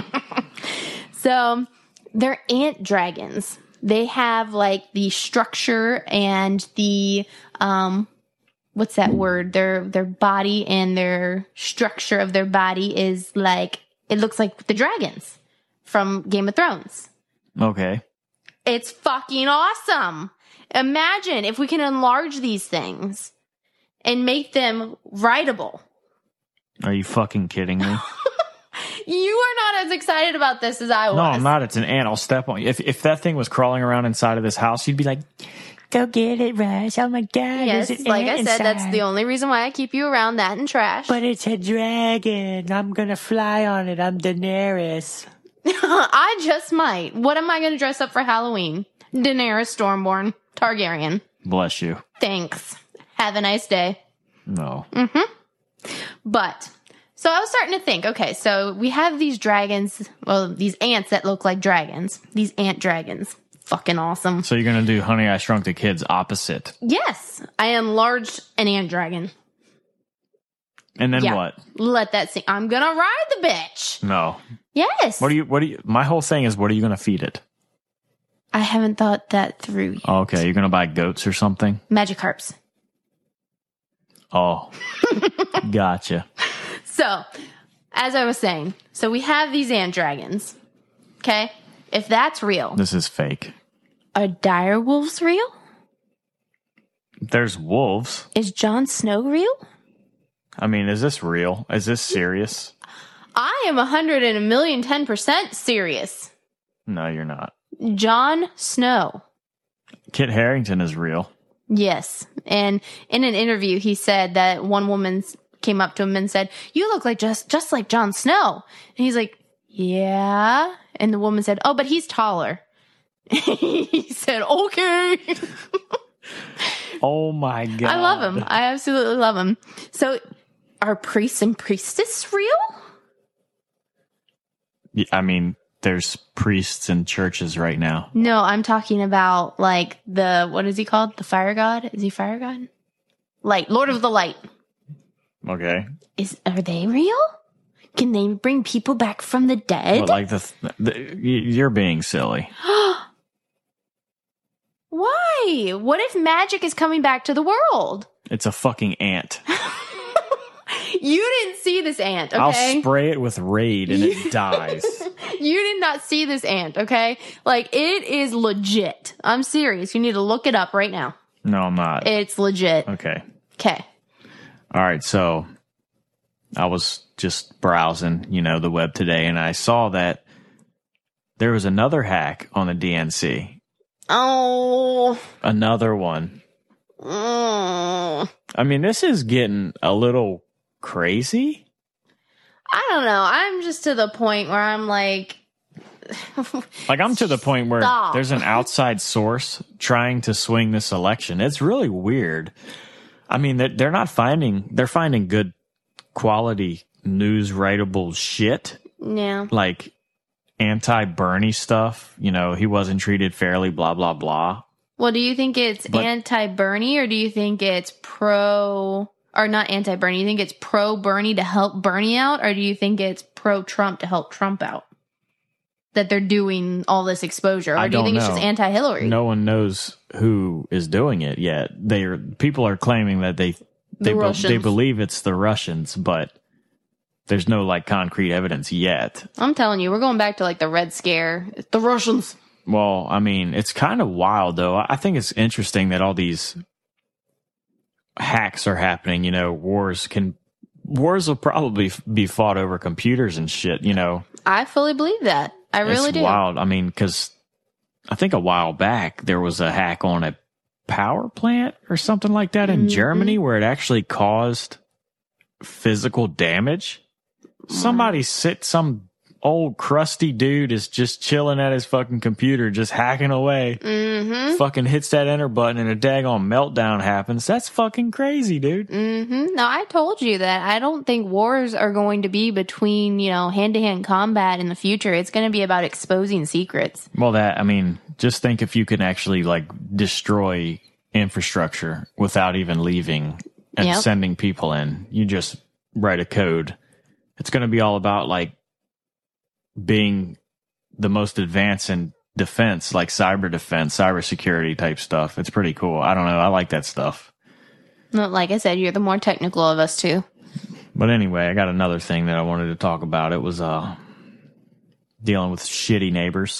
So they're ant dragons. They have like the structure and the um what's that word? Their their body and their structure of their body is like it looks like the dragons from Game of Thrones. Okay. It's fucking awesome. Imagine if we can enlarge these things and make them writable. Are you fucking kidding me? You are not as excited about this as I was. No, I'm not. It's an ant. I'll step on you. If if that thing was crawling around inside of this house, you'd be like, "Go get it, Rush! Oh my god!" Yes, there's an like ant I said, that's inside." the only reason why I keep you around that and trash. But it's a dragon. I'm gonna fly on it. I'm Daenerys. I just might. What am I going to dress up for Halloween? Daenerys Stormborn Targaryen. Bless you. Thanks. Have a nice day. No. But, so I was starting to think, okay, so we have these dragons, well, these ants that look like dragons. These ant dragons. Fucking awesome. So you're going to do Honey, I Shrunk the Kids opposite. Yes, I enlarged an ant dragon. And then Yeah. what? Let that sink. I'm gonna ride the bitch. No. Yes. What do you, what do you, my whole thing is, what are you going to feed it? I haven't thought that through yet. Okay, you're going to buy goats or something? Magikarps. Oh. Gotcha. So, as I was saying, so we have these ant dragons. Okay? If that's real, This is fake. are dire wolves real? There's wolves. Is Jon Snow real? I mean, is this real? Is this serious? I am a hundred and a million ten percent serious. No, you're not. Jon Snow. Kit Harington is real. Yes. And in an interview, he said that one woman came up to him and said, "You look like just, just like Jon Snow." And he's like, "Yeah." And the woman said, "Oh, but he's taller." He said, "Okay." Oh my God. I love him. I absolutely love him. So are priests and priestess real? Yeah, I mean, there's priests in churches right now. No, I'm talking about like the, what is he called? The fire god? Is he fire god? Light. Lord of the Light. Okay. Is, are they real? Can they bring people back from the dead? But like the, the, you're being silly. Why? What if magic is coming back to the world? It's a fucking ant. You didn't see this ant, okay? I'll spray it with Raid and it dies. You did not see this ant, okay? Like, it is legit. I'm serious. You need to look it up right now. No, I'm not. It's legit. Okay. Okay. All right. So I was just browsing, you know, the web today, and I saw that there was another hack on the D N C. Oh. Another one. Mm. I mean, this is getting a little crazy. I don't know. I'm just to the point where I'm like, Like, I'm to the point where Stop. there's an outside source trying to swing this election. It's really weird. I mean, they're, they're not finding, they're finding good quality news writable shit, yeah. like anti-Bernie stuff. You know, he wasn't treated fairly, blah, blah, blah. Well, do you think it's But- anti-Bernie or do you think it's pro, or not anti-Bernie? You think it's pro-Bernie to help Bernie out, or do you think it's pro-Trump to help Trump out? That they're doing all this exposure, or I do you don't think it's know. just anti-Hillary? No one knows who is doing it yet. They are, people are claiming that they they, be- Russians. they believe it's the Russians, but there's no like concrete evidence yet. I'm telling you, we're going back to like the Red Scare. It's the Russians. Well, I mean, it's kind of wild though. I think it's interesting that all these hacks are happening. You know, wars can wars will probably be fought over computers and shit. You know, I fully believe that. I really it's do. wild. I mean, because I think a while back there was a hack on a power plant or something like that in Mm-hmm. Germany where it actually caused physical damage. Somebody sit some old crusty dude is just chilling at his fucking computer, just hacking away. Mm-hmm. Fucking hits that enter button and a daggone meltdown happens. That's fucking crazy, dude. Mm-hmm. No, I told you that I don't think wars are going to be between, you know, hand-to-hand combat in the future. It's going to be about exposing secrets. Well, that, I mean, just think if you can actually like destroy infrastructure without even leaving and Yep. sending people in. You just write a code. It's going to be all about like being the most advanced in defense, like cyber defense, cybersecurity type stuff. It's pretty cool. I don't know. I like that stuff. No, like I said, you're the more technical of us two. But anyway, I got another thing that I wanted to talk about. It was uh dealing with shitty neighbors.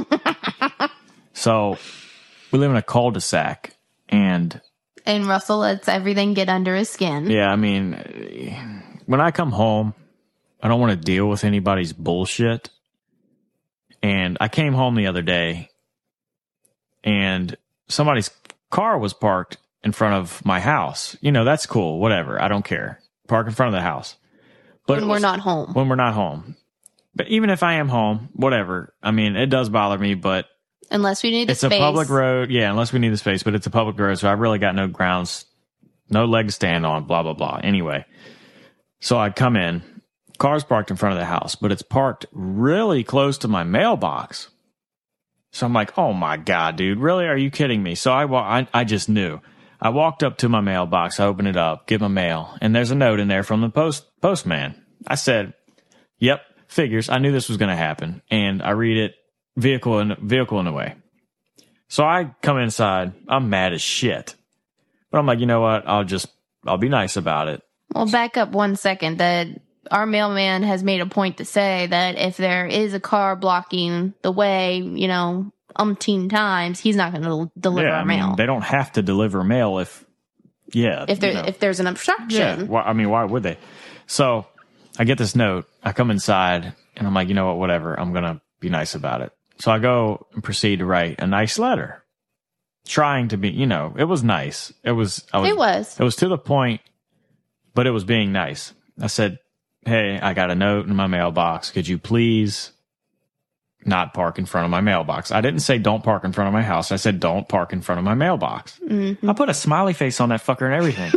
So we live in a cul-de-sac, and And Russell lets everything get under his skin. yeah, I mean, when I come home, I don't want to deal with anybody's bullshit. And I came home the other day, and somebody's car was parked in front of my house. You know, that's cool. Whatever. I don't care. Park in front of the house. But when it we're was- not home. when we're not home. But even if I am home, whatever. I mean, it does bother me, but Unless we need the it's space. a public road. Yeah, unless we need the space, but it's a public road, so I've really got no grounds no leg to stand on, blah, blah, blah. Anyway, so I come in, car's parked in front of the house, but it's parked really close to my mailbox. So I'm like, oh my God, dude, really? Are you kidding me? So I, I, I just knew. I walked up to my mailbox, I opened it up, get my mail, and there's a note in there from the post postman. I said, yep, figures. I knew this was going to happen. And I read it, vehicle in, vehicle in the way. So I come inside, I'm mad as shit. But I'm like, you know what? I'll just, I'll be nice about it. Well, back up one second. That our mailman has made a point to say that if there is a car blocking the way, you know, umpteen times, he's not going to deliver yeah, our I mean, mail. they don't have to deliver mail if, yeah. If there, you know. if there's an obstruction. Yeah, well, I mean, why would they? So I get this note. I come inside and I'm like, you know what? Whatever. I'm going to be nice about it. So I go and proceed to write a nice letter. Trying to be, you know, it was nice. It was, I was, It was. It was to the point, but it was being nice. I said, hey, I got a note in my mailbox. Could you please not park in front of my mailbox? I didn't say don't park in front of my house. I said don't park in front of my mailbox. Mm-hmm. I put a smiley face on that fucker and everything.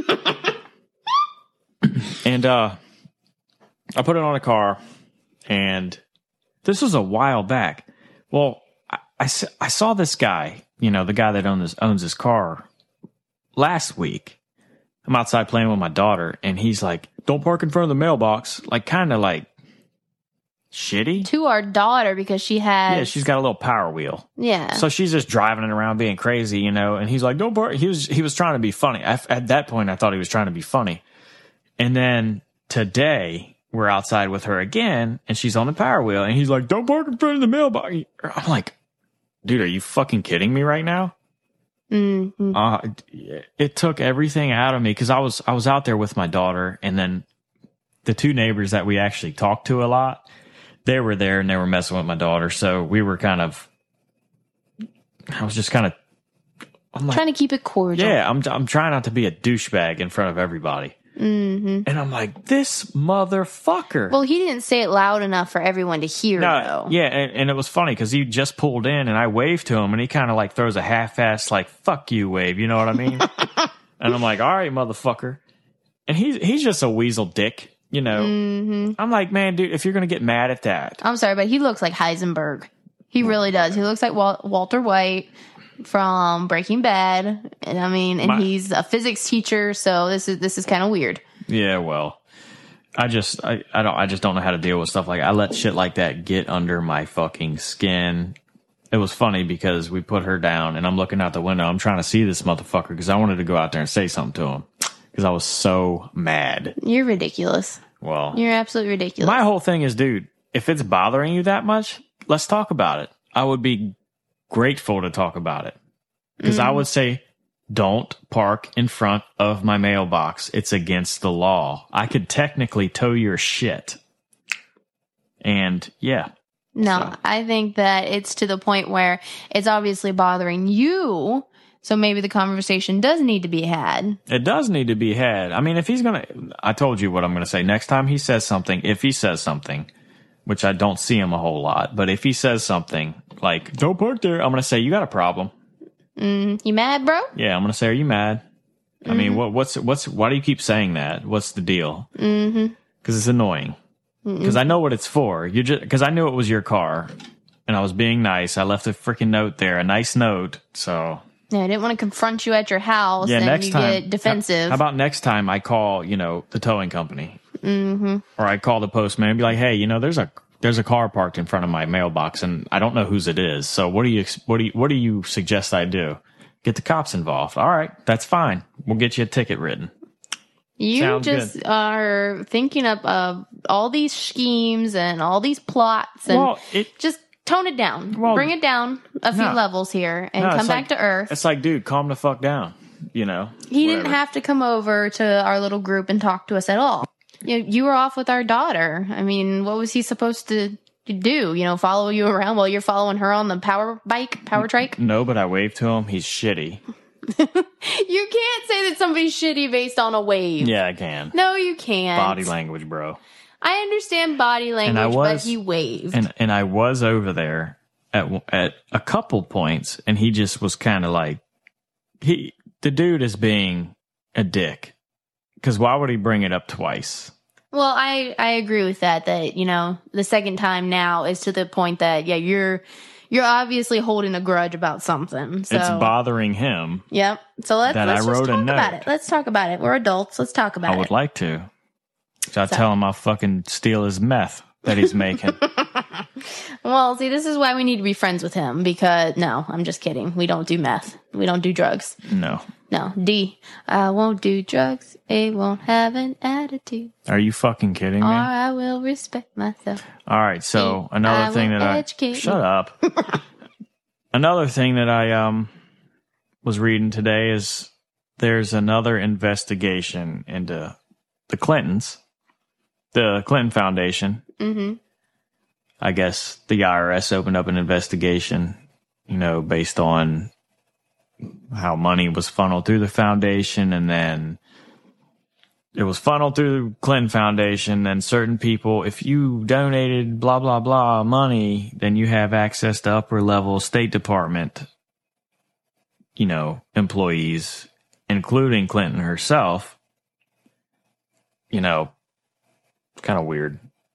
and uh, I put it on a car, and this was a while back. Well, I, I, I saw this guy, you know, the guy that owns this, owns this car last week. I'm outside playing with my daughter, and he's like, don't park in front of the mailbox. Like, kind of like shitty. To our daughter, because she has. Yeah, she's got a little power wheel. Yeah. So she's just driving it around being crazy, you know, and he's like, don't park. He was, he was trying to be funny. I, at that point, I thought he was trying to be funny. And then today, we're outside with her again, and she's on the power wheel, and he's like, don't park in front of the mailbox. I'm like, dude, are you fucking kidding me right now? Mm-hmm. Uh, it took everything out of me because I was I was out there with my daughter, and then the two neighbors that we actually talked to a lot, they were there and they were messing with my daughter. So we were kind of, I was just kind of, I'm like, trying to keep it cordial. yeah, I'm I'm trying not to be a douchebag in front of everybody. Mm-hmm. And I'm like, this motherfucker. Well, he didn't say it loud enough for everyone to hear, No, though. yeah, and, and it was funny because he just pulled in and I waved to him and he kind of like throws a half-assed like "fuck you" wave, you know what I mean? And I'm like, all right, motherfucker. And he's he's just a weasel dick, you know. Mm-hmm. I'm like, man, dude, if you're gonna get mad at that, I'm sorry, but he looks like Heisenberg. He really does. He looks like Wal- Walter White from Breaking Bad, and I mean, and My- he's a physics teacher, so this is this is kind of weird. yeah, well, I just I, I don't I just don't know how to deal with stuff like I let shit like that get under my fucking skin. It was funny because we put her down and I'm looking out the window. I'm trying to see this motherfucker because I wanted to go out there and say something to him because I was so mad. You're ridiculous. Well, You're absolutely ridiculous. my whole thing is, dude, if it's bothering you that much, let's talk about it. I would be grateful to talk about it because mm. I would say, don't park in front of my mailbox. It's against the law. I could technically tow your shit. And yeah. No, so. I think that it's to the point where it's obviously bothering you. So maybe the conversation does need to be had. It does need to be had. I mean, if he's going to, I told you what I'm going to say. Next time he says something, if he says something, which I don't see him a whole lot, but if he says something like, don't park there, I'm going to say, you got a problem. Mm, you mad, bro? Yeah, I'm going to say, are you mad? Mm-hmm. I mean, what, what's, what's, why do you keep saying that? What's the deal? Mm-hmm. Because it's annoying. Because I know what it's for. You just, because I knew it was your car and I was being nice. I left a freaking note there, a nice note. So. Yeah, I didn't want to confront you at your house yeah, and next you time, get defensive. How about next time I call, you know, the towing company? Mm-hmm. Or I call the postman and be like, hey, you know, there's a, there's a car parked in front of my mailbox and I don't know whose it is. So what do you, what do you, what do you suggest I do? Get the cops involved. All right, that's fine. We'll get you a ticket written. You Sounds just good. are thinking up of all these schemes and all these plots and Well, it, just tone it down. Well, Bring it down a few no. levels here and No, come it's back like- to earth. it's like, dude, calm the fuck down. You know, He whatever. didn't have to come over to our little group and talk to us at all. You know, you were off with our daughter. I mean, what was he supposed to do? You know, follow you around while you're following her on the power bike, power trike? No, but I waved to him. He's shitty. You can't say that somebody's shitty based on a wave. Yeah, I can. No, you can't. Body language, bro. I understand body language, I was- but he waved. And and I was over there at at a couple points, and he just was kind of like he the dude is being a dick. Because why would he bring it up twice? Well, I, I agree with that, that, you know, the second time now is to the point that, yeah, you're you're obviously holding a grudge about something. So. It's bothering him. Yep. So let's, that let's I wrote just talk a note. about it. Let's talk about it. We're adults. Let's talk about it. I would it. like to. So I So. tell him I'll fucking steal his meth that he's making. Well, see, this is why we need to be friends with him because, no, I'm just kidding. We don't do meth. We don't do drugs. No. No. D, I won't do drugs. A won't have an attitude. Are you fucking kidding Or me? I will respect myself. All right. So A, another I thing will that I educate shut you. up. Another thing that I um was reading today is there's another investigation into the Clintons, the Clinton Foundation. Mm-hmm. I guess the I R S opened up an investigation, you know, based on how money was funneled through the foundation, and then it was funneled through the Clinton Foundation, and certain people, if you donated blah, blah, blah money, then you have access to upper level State Department, you know, employees, including Clinton herself. You know, kind of weird.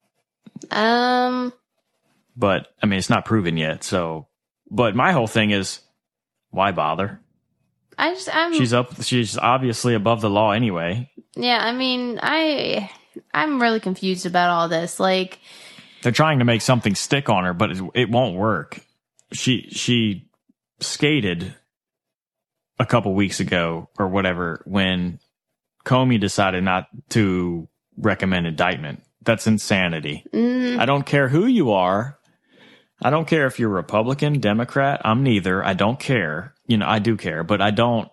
Um, But, I mean, it's not proven yet, so. But my whole thing is, why bother? I just, I'm, She's up. She's obviously above the law anyway. yeah, I mean, I, I'm really confused about all this. Like, They're trying to make something stick on her, but it, it won't work. She she skated a couple weeks ago or whatever when Comey decided not to recommend indictment. That's insanity. mm, I don't care who you are. I don't care if you're Republican, Democrat. I'm neither. I don't care. You know, I do care, but I don't.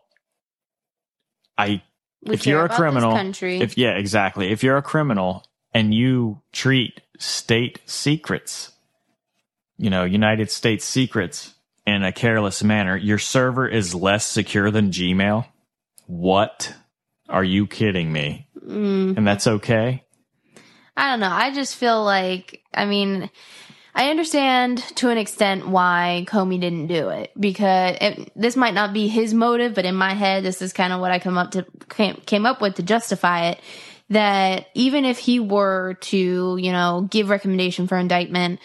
I we if care you're a about criminal, this country. if yeah, exactly. If you're a criminal and you treat state secrets, you know, United States secrets in a careless manner, your server is less secure than Gmail. What? Are you kidding me? mm, And that's okay? I don't know. I just feel like, I mean, I understand to an extent why Comey didn't do it because it, this might not be his motive, but in my head, this is kind of what I come up to came, came up with to justify it. That even if he were to, you know, give recommendation for indictment,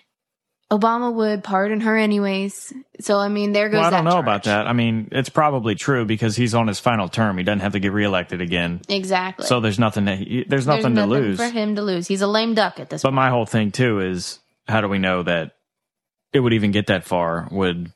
Obama would pardon her anyways. So I mean, there goes. Well, I don't that know charge. about that. I mean, it's probably true because he's on his final term. He doesn't have to get reelected again. Exactly. So there's nothing. To, there's There's nothing to lose. for him to lose. He's a lame duck at this But point. my whole thing too is, how do we know that it would even get that far? Would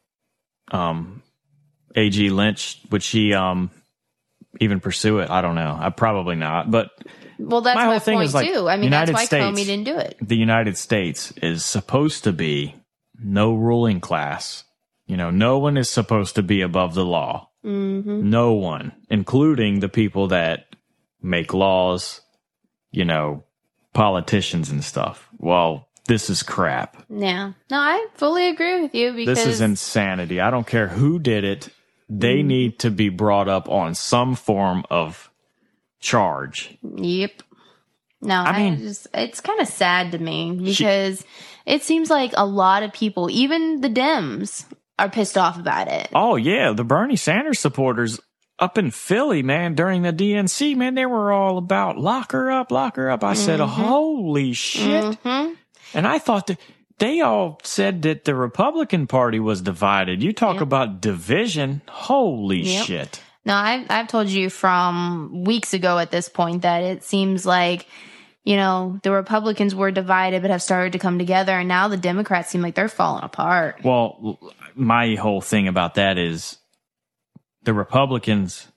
um, A G Lynch, would she um, even pursue it? I don't know. I probably not. But Well, that's my my, whole thing point is, like, too. I mean, United that's why States- Comey didn't do it. the United States is supposed to be no ruling class. You know, no one is supposed to be above the law. Mm-hmm. No one, including the people that make laws, you know, politicians and stuff. Well, this is crap. Yeah. No, I fully agree with you because This is insanity. I don't care who did it. They Mm-hmm. need to be brought up on some form of charge. Yep. No, I, I mean- just it's kind of sad to me because it seems like a lot of people, even the Dems, are pissed off about it. Oh, yeah. The Bernie Sanders supporters up in Philly, man, during the D N C, man, they were all about lock her up, lock her up. I said, holy shit. hmm And I thought that they all said that the Republican Party was divided. You talk Yep. about division. Holy Yep. shit. No, I've I've told you from weeks ago at this point that it seems like, you know, the Republicans were divided but have started to come together, and now the Democrats seem like they're falling apart. Well, my whole thing about that is the Republicans,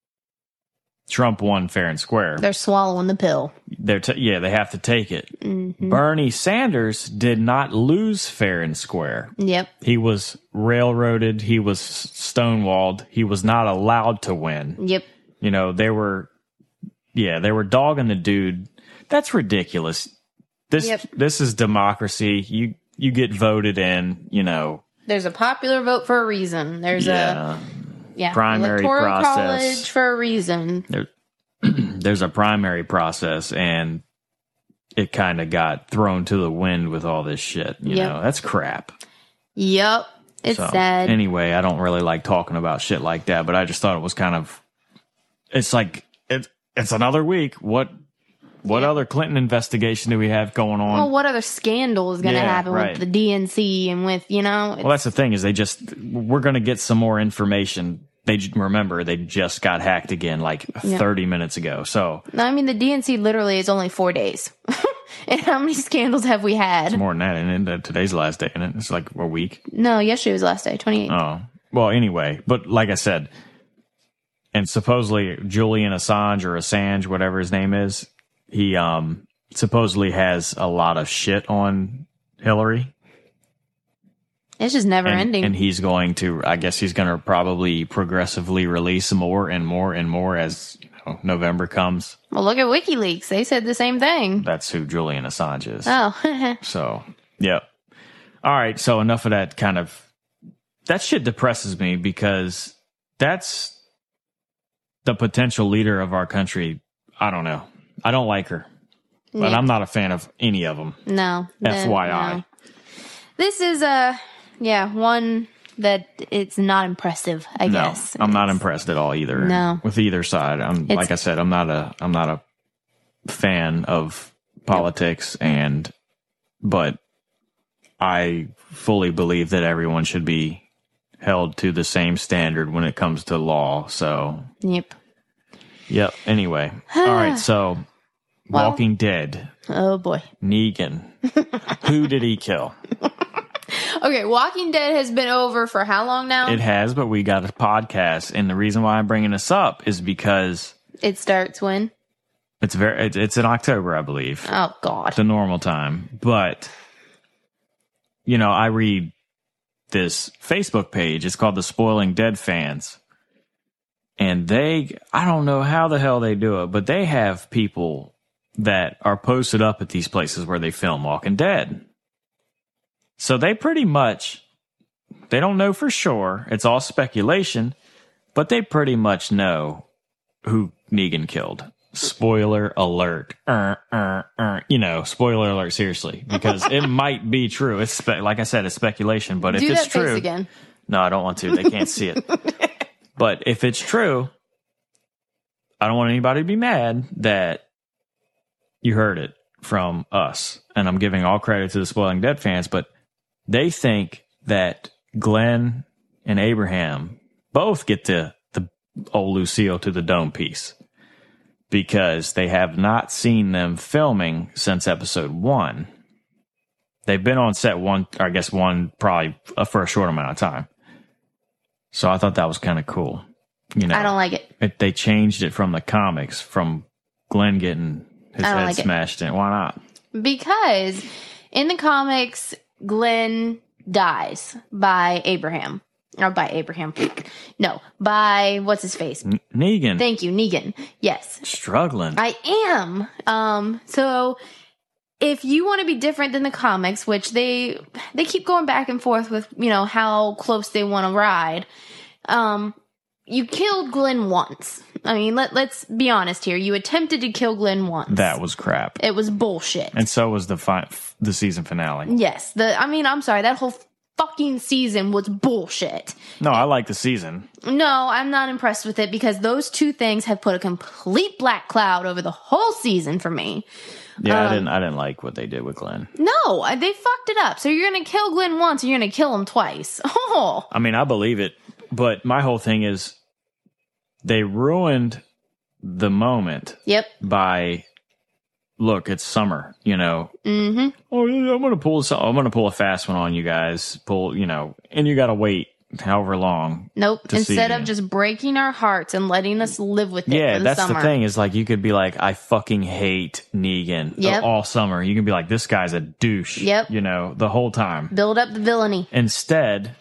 Trump won fair and square. They're swallowing the pill. They're t- yeah, they have to take it. Mm-hmm. Bernie Sanders did not lose fair and square. Yep. He was railroaded. He was stonewalled. He was not allowed to win. Yep. You know, they were, yeah, they were dogging the dude. That's ridiculous. This Yep. this is democracy. You you get voted in. You know, There's a popular vote for a reason. There's a yeah. yeah primary electoral process. college for a reason. There, there's a primary process, and it kind of got thrown to the wind with all this shit. You Yep. know, that's crap. Yep. It's So, sad. Anyway, I don't really like talking about shit like that, but I just thought it was kind of it's like it, it's another week. What what Yeah. other Clinton investigation do we have going on? Well, what other scandal is going to Yeah, happen right. with the D N C and with, you know? Well, that's the thing is they just we're going to get some more information. They j- remember they just got hacked again like Yeah. thirty minutes ago. So No, I mean, the D N C literally is only four days. And how many scandals have we had? more than that, and then today's the last day, and it? It's like a week. No, yesterday was the last day, twenty-eighth. Oh, well, anyway, but like I said, and supposedly Julian Assange or Assange, whatever his name is, he um supposedly has a lot of shit on Hillary. It's just never and, ending. and he's going to, I guess he's going to probably progressively release more and more and more as you know, November comes. Well, look at WikiLeaks. They said the same thing. That's who Julian Assange is. Oh, So, yep. All right. So enough of that kind of, that shit depresses me because that's the potential leader of our country. I don't know. I don't like her, but Yeah. I'm not a fan of any of them. no. F Y I. no. This is a, yeah, one that it's not impressive, I No, guess. I'm not It's- impressed at all either. No. With either side. I'm It's- like I said, I'm not a I'm not a fan of politics and but I fully believe that everyone should be held to the same standard when it comes to law. So, Yep. yep. Anyway. All right, so Well- Walking Dead, Oh, boy. Negan. Who did he kill? Okay, Walking Dead has been over for how long now? It has, but we got a podcast, and the reason why I'm bringing this up is because It starts when? it's very it- it's in October, I believe. Oh, God. The normal time. But, you know, I read this Facebook page. It's called the Spoiling Dead Fans. And they, I don't know how the hell they do it, but they have people that are posted up at these places where they film Walking Dead. So they pretty much, they don't know for sure. It's all speculation, but they pretty much know who Negan killed. Spoiler alert. Uh, uh, uh. You know, spoiler alert, seriously, because it might be true. It's spe- like I said, it's speculation, but Do if it's that true, face again. no, I don't want to. They can't see it. But if it's true, I don't want anybody to be mad that you heard it from us. And I'm giving all credit to the Spoiling Dead fans, but they think that Glenn and Abraham both get the, the old Lucille to the dome piece because they have not seen them filming since episode one. They've been on set one, or I guess one, probably uh, for a short amount of time. So I thought that was kind of cool. You know, I don't like it. it, they changed it from the comics, from Glenn getting his I don't head like it. smashed in. Why not? Because in the comics, Glenn dies by Abraham. Or by Abraham. No, by what's his face? N- Negan Thank you, Negan. Yes. struggling. I am. Um, so if you want to be different than the comics, which they they keep going back and forth with, you know, how close they want to ride, um, you killed Glenn once. I mean, let let's be honest here. You attempted to kill Glenn once. that was crap. It was bullshit. And so was the fi- the season finale. Yes. The I mean, I'm sorry, that whole fucking season was bullshit. No, I like the season. No, I'm not impressed with it because those two things have put a complete black cloud over the whole season for me. Yeah, Um, I didn't. I didn't like what they did with Glenn. No, I- they fucked it up. So you're gonna kill Glenn once, and you're gonna kill him twice. Oh, I mean, I believe it, but my whole thing is they ruined the moment yep. by look. It's summer, you know. Mm-hmm. Oh, yeah, I'm gonna pull this. I'm gonna pull a fast one on you guys. Pull, you know, and you got to wait however long. Nope. To see Instead it. of just breaking our hearts and letting us live with it Yeah, for the that's summer. the thing. Is like you could be like, I fucking hate Negan Yep. all summer. You can be like, this guy's a douche. Yep. You know, the whole time. Build up the villainy. Instead,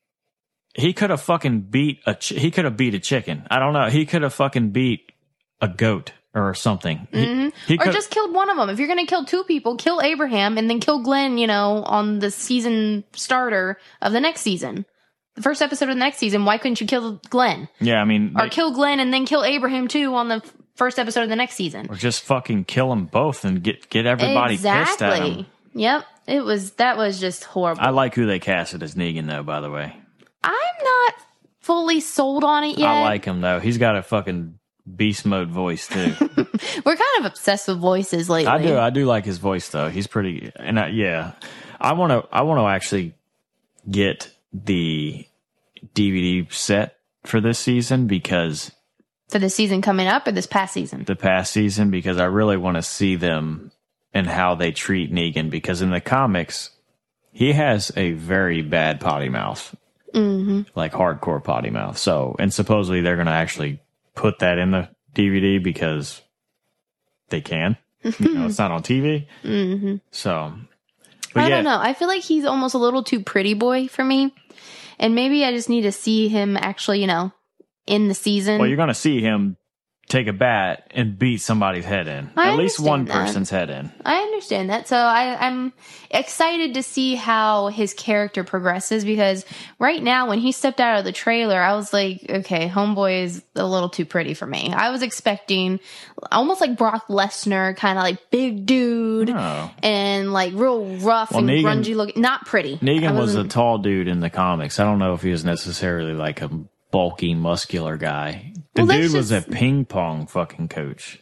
he could have fucking beat a. Ch- he could have beat a chicken. I don't know. He could have fucking beat a goat or something. He- Mm-hmm. He, Or could. just killed one of them. If you're gonna kill two people, kill Abraham and then kill Glenn, you know, on the season starter of the next season. The first episode of the next season, why couldn't you kill Glenn? yeah, I mean, Or they- kill Glenn and then kill Abraham too on the f- first episode of the next season. or just fucking kill them both and get get everybody pissed at him. Exactly. Yep. It was that was just horrible. I like who they casted as Negan, though. By the way, I'm not fully sold on it yet. I like him though. He's got a fucking beast mode voice too. We're kind of obsessed with voices lately. I do. I do like his voice though. He's pretty. And I, yeah, I want to. I want to actually get the D V D set for this season because for the season coming up or this past season. The past season because I really want to see them and how they treat Negan because in the comics he has a very bad potty mouth, mm-hmm. like hardcore potty mouth. So and supposedly they're going to actually put that in the D V D because they can. You know, it's not on T V. Mm-hmm. So, but I yeah. don't know. I feel like he's almost a little too pretty boy for me. And maybe I just need to see him actually, you know, in the season. Well, you're going to see him take a bat and beat somebody's head in. I At least one understand that. person's head in. I understand that. So I, I'm excited to see how his character progresses because right now when he stepped out of the trailer, I was like, okay, homeboy is a little too pretty for me. I was expecting almost like Brock Lesnar, kind of like big dude Oh. and like real rough Well, and Negan- grungy looking. Not pretty. I Negan was a wasn't- tall dude in the comics. I don't know if he was necessarily like a bulky, muscular guy. The Well, that's dude was just- a ping pong fucking coach.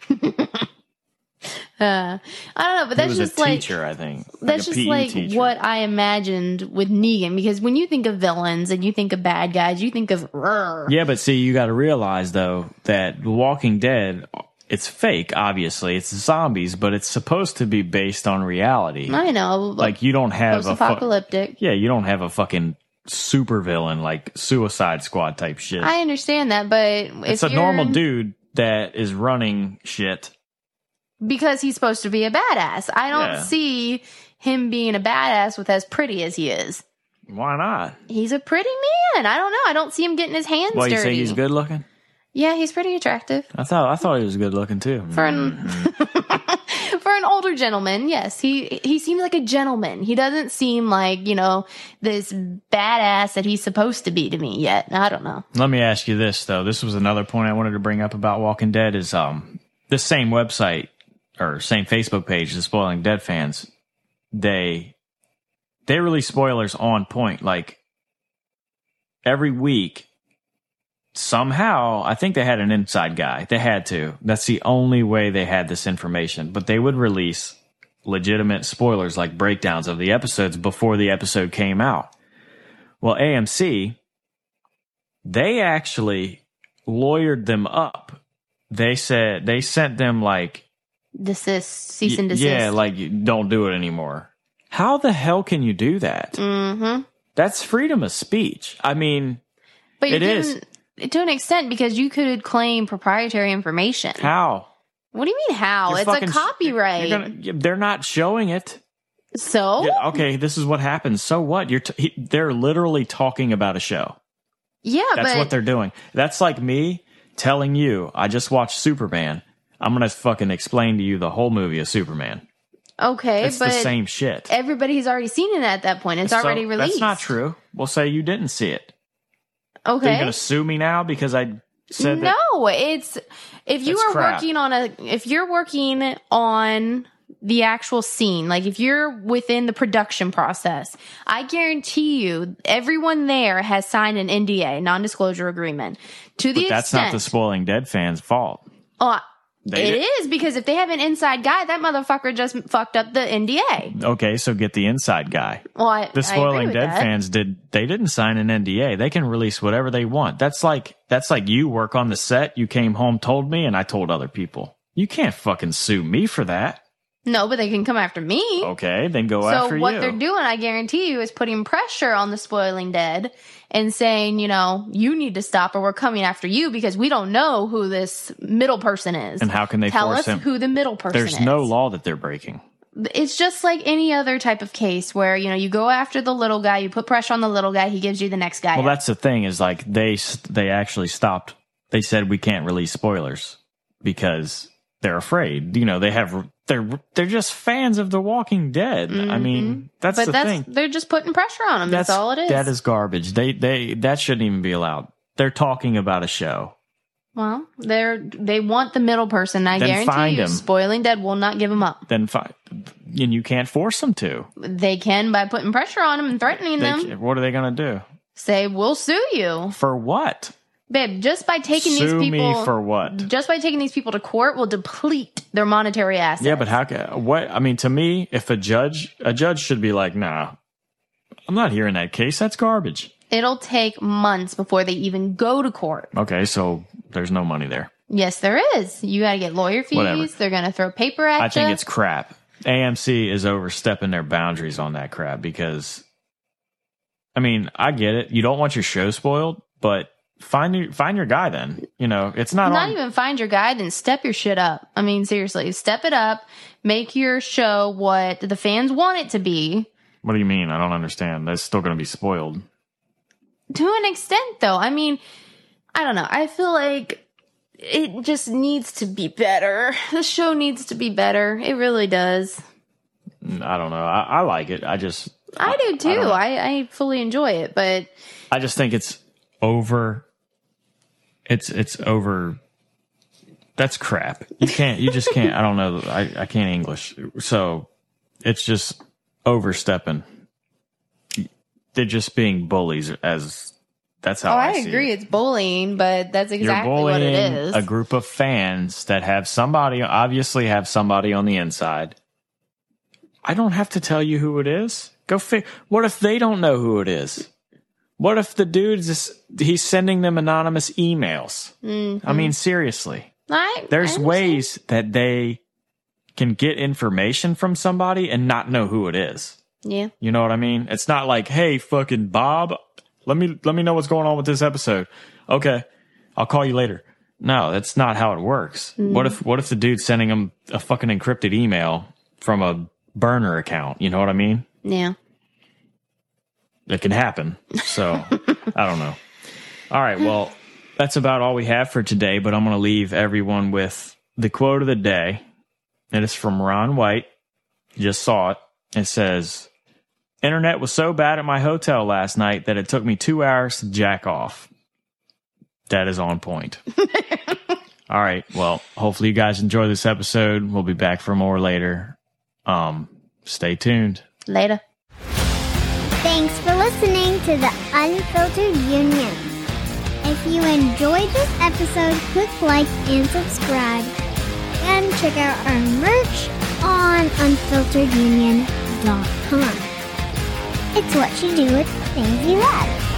Uh, I don't know, but He that's was just a like teacher, I think. Like that's a just P E like teacher. what I imagined with Negan. Because when you think of villains and you think of bad guys, you think of "Rrr." Yeah, but see, you got to realize though that The Walking Dead, it's fake. Obviously, it's zombies, but it's supposed to be based on reality. I know, Like you don't have a fu- post-apocalyptic. yeah, you don't have a fucking supervillain like Suicide Squad type shit. I understand that, but It's if a normal you're- dude that is running shit. because he's supposed to be a badass. I don't Yeah. see him being a badass with as pretty as he is. Why not? He's a pretty man. I don't know. I don't see him getting his hands Well, you dirty. say he's good looking? Yeah, he's pretty attractive I thought I thought he was good looking too. for an for an older gentleman. Yes, he he seems like a gentleman. He doesn't seem like, you know, this badass that he's supposed to be to me yet. I don't know. Let me ask you this though. This was another point I wanted to bring up about Walking Dead is um this same website or same Facebook page, the Spoiling Dead fans, they they release spoilers on point. Like every week, somehow, I think they had an inside guy. They had to. That's the only way they had this information. But they would release legitimate spoilers, like breakdowns of the episodes before the episode came out. Well, A M C, they actually lawyered them up. They said they sent them like Desist, cease and Y- desist. Yeah, like don't do it anymore. How the hell can you do that? Mm-hmm. That's freedom of speech. I mean, But you It is. didn't, to an extent, because you could claim proprietary information. how? What do you mean how? You're it's a fucking sh- copyright. you're gonna- yeah, they're not showing it. so? Yeah, okay, this is what happens. So what? You're t- he, they're literally talking about a show. Yeah, That's but what they're doing. That's like me telling you, I just watched Superman. I'm gonna fucking explain to you the whole movie of Superman. okay, It's but the same shit. everybody's already seen it at that point. It's So, already released. That's not true. We'll say you didn't see it. Are you Okay. gonna sue me now because I said that? No, it's if you It's are crap. working on a if you're working on the actual scene, like if you're within the production process, I guarantee you everyone there has signed an N D A, non-disclosure agreement. To the But that's extent not the Spoiling Dead fans' fault. Oh, They it did- is because if they have an inside guy, that motherfucker just fucked up the N D A. Okay, so get the inside guy. Well, I, The I Spoiling agree with Dead that. fans did. They didn't sign an N D A. They can release whatever they want. That's like that's like you work on the set. You came home, told me, and I told other people. You can't fucking sue me for that. No, but they can come after me. Okay, then go So after what you. they're doing, I guarantee you, is putting pressure on the Spoiling Dead and saying, you know, you need to stop or we're coming after you because we don't know who this middle person is. And how can they Tell force us him? who the middle person There's is. no law that they're breaking. It's just like any other type of case where, you know, you go after the little guy, you put pressure on the little guy, he gives you the next guy. Well, up. that's the thing is like they they actually stopped. They said we can't release spoilers because they're afraid. You know, they have they're they're just fans of The Walking Dead. I mean, that's but the that's thing. they're just putting pressure on them. That's, all it is. That is garbage. They they that shouldn't even be allowed. They're talking about a show. Well, they're they want the middle person. I Then guarantee find you, him. Spoiling Dead will not give them up. Then fine, and you can't force them to. They can by putting pressure on them and threatening They, them. can- what are they going to do? Say we'll sue you For what? Babe, just by taking Sue these people me for what? Just by taking these people to court will deplete their monetary assets. Yeah, but how can what? I mean, to me, if a judge, a judge should be like, nah, I'm not hearing that case. That's garbage. It'll take months before they even go to court. Okay, so there's no money there. Yes, there is. You got to get lawyer fees. Whatever. They're going to throw paper at you. I think it's crap. A M C is overstepping their boundaries on that crap because, I mean, I get it. You don't want your show spoiled, but find your find your guy. Then you know it's not not on, even find your guy. Then step your shit up. I mean, seriously, step it up. Make your show what the fans want it to be. What do you mean? I don't understand. That's still going to be spoiled. To an extent, though. I mean, I don't know. I feel like it just needs to be better. The show needs to be better. It really does. I don't know. I, I like it. I just. I do too. I, I, I fully enjoy it, but I just think it's over. It's it's over. That's crap. You can't. You just can't. I don't know. I I can't English, so it's just overstepping. They're just being bullies. As that's how oh, I, I see agree. it. It's bullying, but that's exactly You're what bullying it is. a group of fans that have somebody, obviously have somebody on the inside. I don't have to tell you who it is. Go fi- What if they don't know who it is? What if the dude's just, he's sending them anonymous emails? Mm-hmm. I mean, seriously. I, There's I ways that they can get information from somebody and not know who it is. Yeah. You know what I mean? It's not like, hey, fucking Bob, let me let me know what's going on with this episode. Okay, I'll call you later. No, that's not how it works. Mm. What if what if the dude's sending him a fucking encrypted email from a burner account? You know what I mean? Yeah. It can happen. So, I don't know. All right, well, that's about all we have for today, but I'm going to leave everyone with the quote of the day. It is from Ron White. You just saw it. It says, "Internet was so bad at my hotel last night that it took me two hours to jack off." That is on point. All right. Well, hopefully you guys enjoy this episode. We'll be back for more later. Um, stay tuned. Later. Thanks for listening to the Unfiltered Union. If you enjoyed this episode, click like and subscribe. And check out our merch on unfiltered union dot com. It's what you do with things you love.